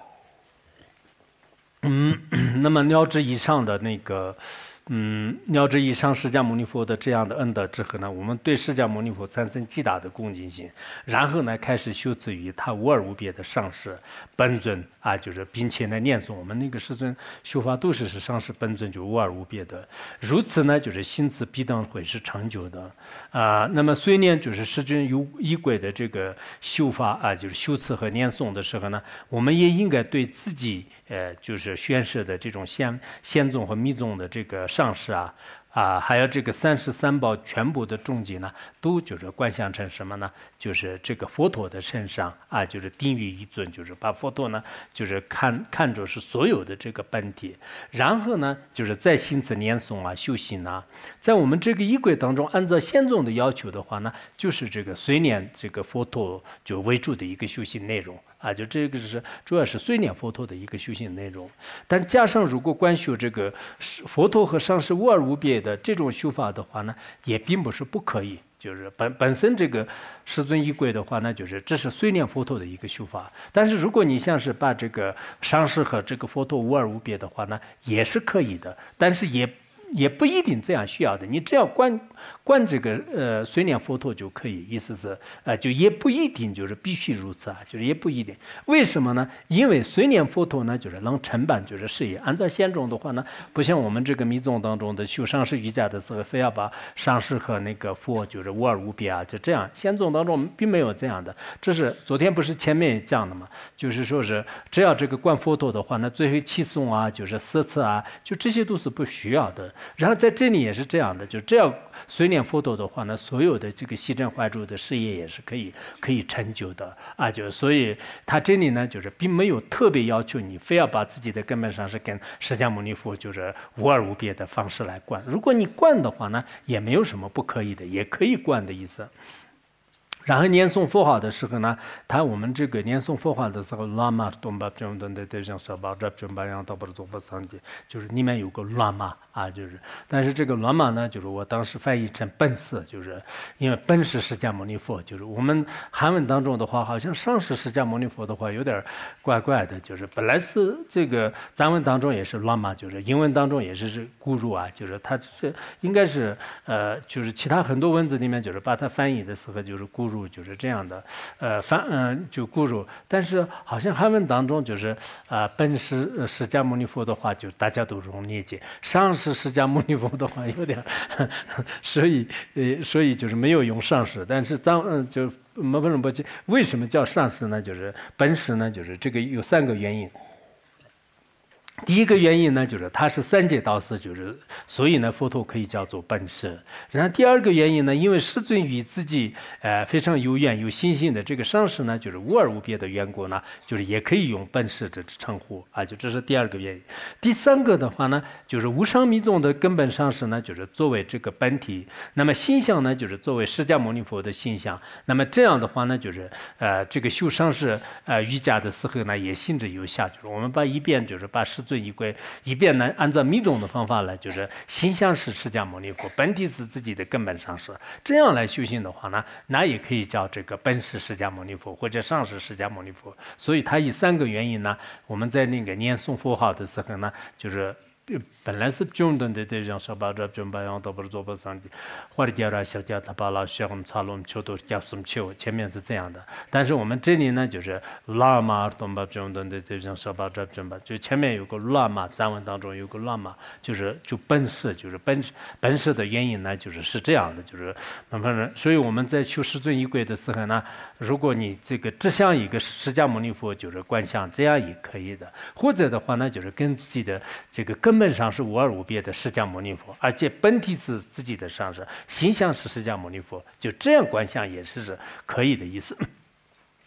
那么了知以上的那个。了知以上释迦牟尼佛的这样的恩德之后呢，我们对释迦牟尼佛产生极大的恭敬心，然后呢开始修持于他无二无别的上师本尊啊，就是并且呢念诵我们那个世尊修法都是上师本尊就无二无别的，如此呢就是心慈必定会是成就的那么虽念就是世尊有仪轨的这个修法啊，就是修持和念诵的时候呢，我们也应该对自己就是宣示的这种仙宗和密宗的这个上师还有这个33宝全部的终极呢，都就是观想成什么呢？就是这个佛陀的身上啊，就是定于一尊，就是把佛陀呢，就是看作是所有的这个本体，然后呢，就是在心持念诵啊、修行啊，在我们这个仪轨当中，按照仙宗的要求的话呢，就是这个随念这个佛陀就为主的一个修行内容。就这个是主要是随念佛陀的一个修行内容，但加上如果观修这个佛陀和上师无二无别的这种修法的话呢，也并不是不可以。就是本身这个世尊仪轨的话呢，就是这是随念佛陀的一个修法。但是如果你像是把这个上师和这个佛陀无二无别的话呢，也是可以的，但是也不一定这样需要的，你只要观这个随念佛陀就可以，意思是就也不一定就是必须如此就是也不一定。为什么呢？因为随念佛陀呢，就是能承办就是事业。按照仙宗的话呢，不像我们这个密宗当中的修上师瑜伽的时候，非要把上师和那个佛就是无二无别就这样。仙宗当中并没有这样的，这是昨天不是前面也讲的嘛，就是说是只要这个观佛陀的话呢，最后七诵就是四次就这些都是不需要的。然后在这里也是这样的，就只要随念佛陀的话呢，所有的这个悉真怀住的事业也是可以成就的就所以他这里呢，就是并没有特别要求你非要把自己的根本上是跟释迦牟尼佛就是无二无别的方式来观。如果你观的话呢，也没有什么不可以的，也可以观的意思。然后念诵佛号的时候呢，我们这个念诵佛号的时候，拉玛东巴中顿的对象是把这中巴样到不做不上去，就是里面有个拉玛就是，但是这个拉玛呢，就是我当时翻译成本师，就是因为本师释迦牟尼佛，就是我们韩文当中的话，好像上师释迦牟尼佛的话有点怪怪的，就是本来是这个藏文当中也是拉玛，就是英文当中也是咕噜就是它是应该是就是其他很多文字里面就是把它翻译的时候就是咕噜。就是这样的，就咕噜，但是好像汉文当中就是本师释迦牟尼佛的话，就大家都容易理解；上师释迦牟尼佛的话有点，所以就是没有用上师，但是就为什么叫上师呢？就是本师呢，就是这个有3个原因。第一个原因呢，就是他是3界导师，就是所以呢，佛陀可以叫做本师。然后第二个原因呢，因为世尊与自己非常有缘有信心的这个上师呢，就是无二无别的缘故呢，就是也可以用本师这称呼就这是第二个原因。第三个的话呢，就是无上密宗的根本上师呢，就是作为这个本体，那么形象呢，就是作为释迦牟尼佛的形象。那么这样的话呢，就是这个修上师瑜伽的时候呢，也行之有效。就是我们一遍就是把世尊仪轨，一遍呢按照密宗的方法来，就是形象是释迦牟尼佛，本体是自己的根本上师。这样来修行的话呢，那也可以叫这个本师释迦牟尼佛或者上师释迦牟尼佛。所以它以3个原因呢，我们在那个念诵佛号的时候呢，就是本来是中等的对象，说把这中巴样都不是做不上的，或者叫他小家他把老学我们查龙求都叫什么求，前面是这样的。但是我们这里呢，就是拉玛东巴中等的对象，说把这中巴，就前面有个拉玛，藏文当中有个拉玛，就本师，就是本师的原因呢，是这样的，就是所以我们在修世尊仪轨的时候呢，如果你这个只像一个释迦牟尼佛，就是观想，这样也可以的。或者的话呢，就是跟自己的这个根本上是无二无别的释迦牟尼佛，而且本体是自己的上师，形象是释迦牟尼佛，就这样观想也是可以的意思。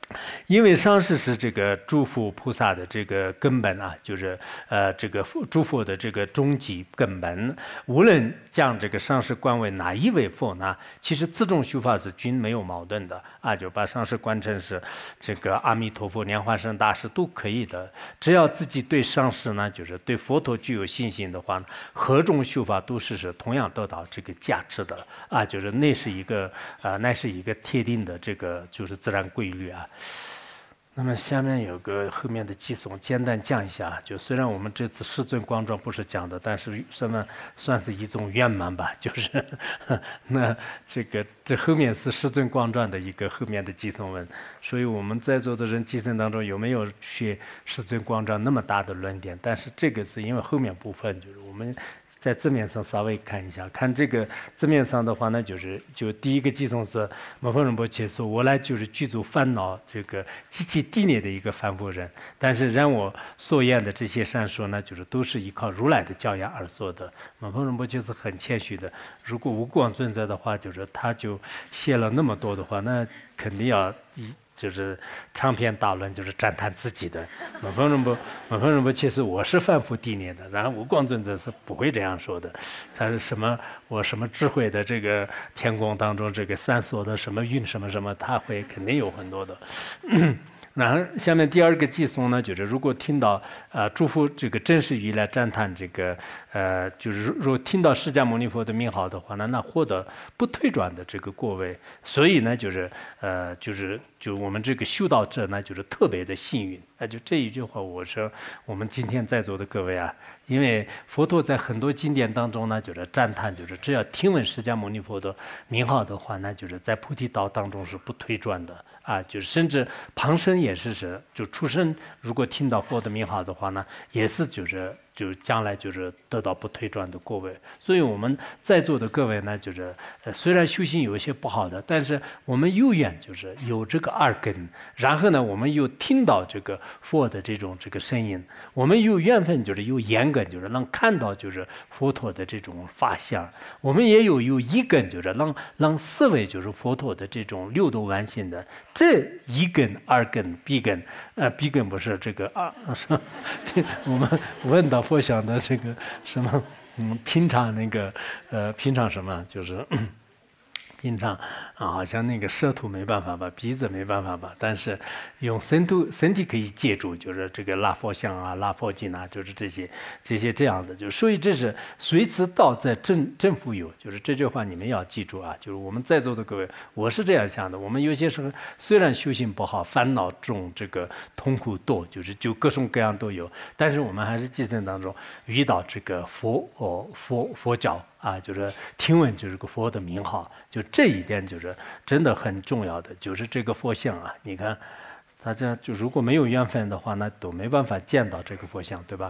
因为上师是这个诸佛菩萨的这个根本啊，就是这个诸佛的这个终极根本。无论将这个上师观为哪一位佛呢，其实自众修法是均没有矛盾的啊，就把上师观成是这个阿弥陀佛、莲花生大师都可以的。只要自己对上师呢，就是对佛陀具有信心的话，何种修法都是同样得到这个价值的啊，就是那是一个贴定的这个就是自然规律啊。那么下面有个后面的寄送，简单讲一下。就虽然我们这次世尊光状不是讲的，但是算是一种圆满吧。就是那这后面是世尊光状的一个后面的寄送文，所以我们在座的人寄送当中有没有学世尊光状那么大的论点？但是这个是因为后面部分就是我们。在字面上稍微看一下，看这个字面上的话呢，就第一个寄送是摩诃仁波切说，我来就是具足烦恼这个极其低劣的一个凡夫人，但是让我所言的这些善说呢，就是都是依靠如来的教言而说的。摩诃仁波切是很谦虚的，如果无光尊者的话，就是他就写了那么多的话，那肯定要就是长篇大论，就是赞叹自己的。摩诃仁波切是我是凡夫低劣的，然后无光尊者是不会这样说的。他是我什么智慧的这个天宫当中这个三所的什么运什么什么，他会肯定有很多的。然后下面第二个寄送呢，就是如果听到诸佛这个真实语来赞叹这个就是如果听到释迦牟尼佛的名号的话呢，那获得不退转的这个果位。所以呢，就我们这个修道者呢，就是特别的幸运。就这一句话，我说我们今天在座的各位啊，因为佛陀在很多经典当中呢，就是赞叹，就是只要听闻释迦牟尼佛的名号的话呢，就是在菩提道当中是不退转的啊，就是甚至旁生也是就出生，如果听到佛的名号的话呢，也是就将来就是得到不退转的果位。所以我们在座的各位呢，就是虽然修行有一些不好的，但是我们有缘就是有这个二根，然后呢，我们又听到这个佛的这个声音，我们有缘分就是有眼根，就是能看到就是佛陀的这种法相，我们也有一根就是能思维就是佛陀的这种六度万行的这一根二根鼻根，鼻根不是这个我们问到佛想的这个什么，平常平常什么就是平常好像那个舌头没办法吧，鼻子没办法吧，但是用身体可以借助，就是这个拉佛像啊、拉佛经啊，就是这些这样的，就所以这是随此道在正复有，就是这句话你们要记住啊，就是我们在座的各位，我是这样想的，我们有些时候虽然修行不好，烦恼重，这个痛苦多，就各种各样都有，但是我们还是寄生当中遇到这个佛教。就是听闻就是个佛的名号，就这一点就是真的很重要的，就是这个佛像啊，你看大家就如果没有缘分的话，那都没办法见到这个佛像，对吧？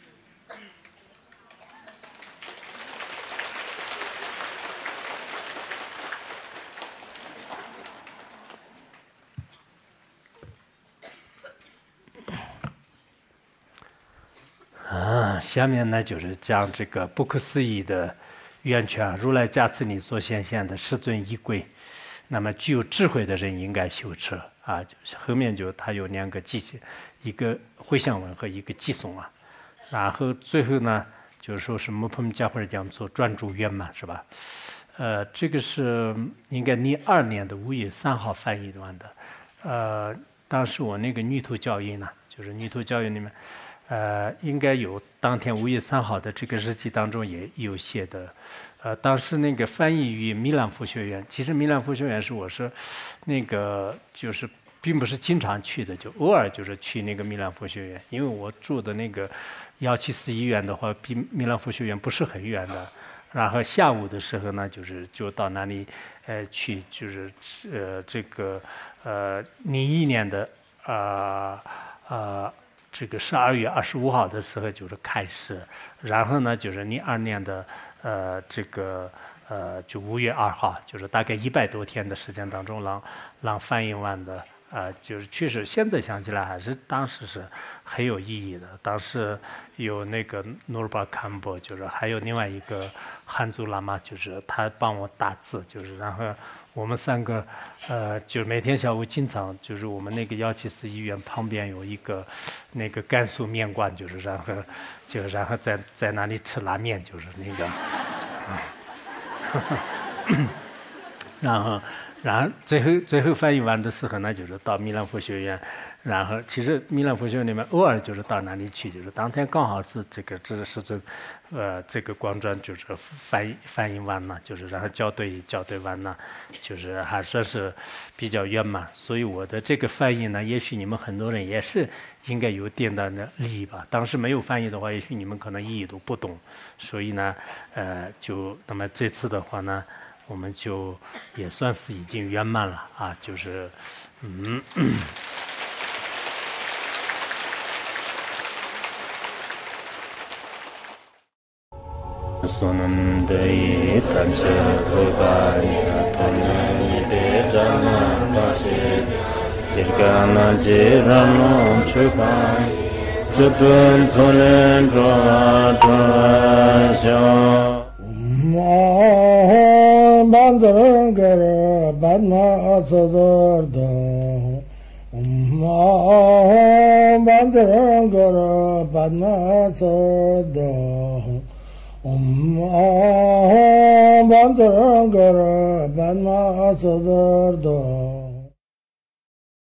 下面呢就是讲这个不可思议的源泉，如来加持你所显现的世尊仪轨，那么具有智慧的人应该修持啊。后面它有两个一个回向文和一个寄送啊。然后最后呢，就是说是摩诃迦慧讲做专注圆满，是吧？这个是应该02年的5月3号翻译完的。当时我那个女图教育呢，就是女图教育里面。应该有当天5月3号的这个日记当中也有写的，当时那个翻译于米兰佛学院，其实米兰佛学院我是那个就是并不是经常去的，就偶尔就是去那个米兰佛学院，因为我住的那个174医院的话，比米兰佛学院不是很远的，然后下午的时候呢，就到那里去，就是这个01年的这个12月25号的时候就是开始，然后呢就是02年的就5月2号，就是大概100多天的时间当中让翻译完的就是确实现在想起来还是当时是很有意义的。当时有那个努尔巴堪布，就是还有另外一个汉族喇嘛，就是他帮我打字，就是然后我们3个就是每天下午经常就是我们那个174医院旁边有一个那个甘肃面馆，就是然后在那里吃拉面，就是那个。然后最后翻译完的时候呢，就是到米兰佛学院，然后其实米兰佛学院里面偶尔就是到那里去，就是当天刚好是这个光专就是翻译完了，就是然后校对完了，就是还算是比较圆满。所以我的这个翻译呢，也许你们很多人也是应该有点的利益吧。当时没有翻译的话，也许你们可能意义都不懂。所以呢，那么这次的话呢，我们就也算是已经圆满了啊，就是 Bandırıngırı badna atıdırdı Bandırıngırı badna atıdı Bandırıngırı badna atıdırdı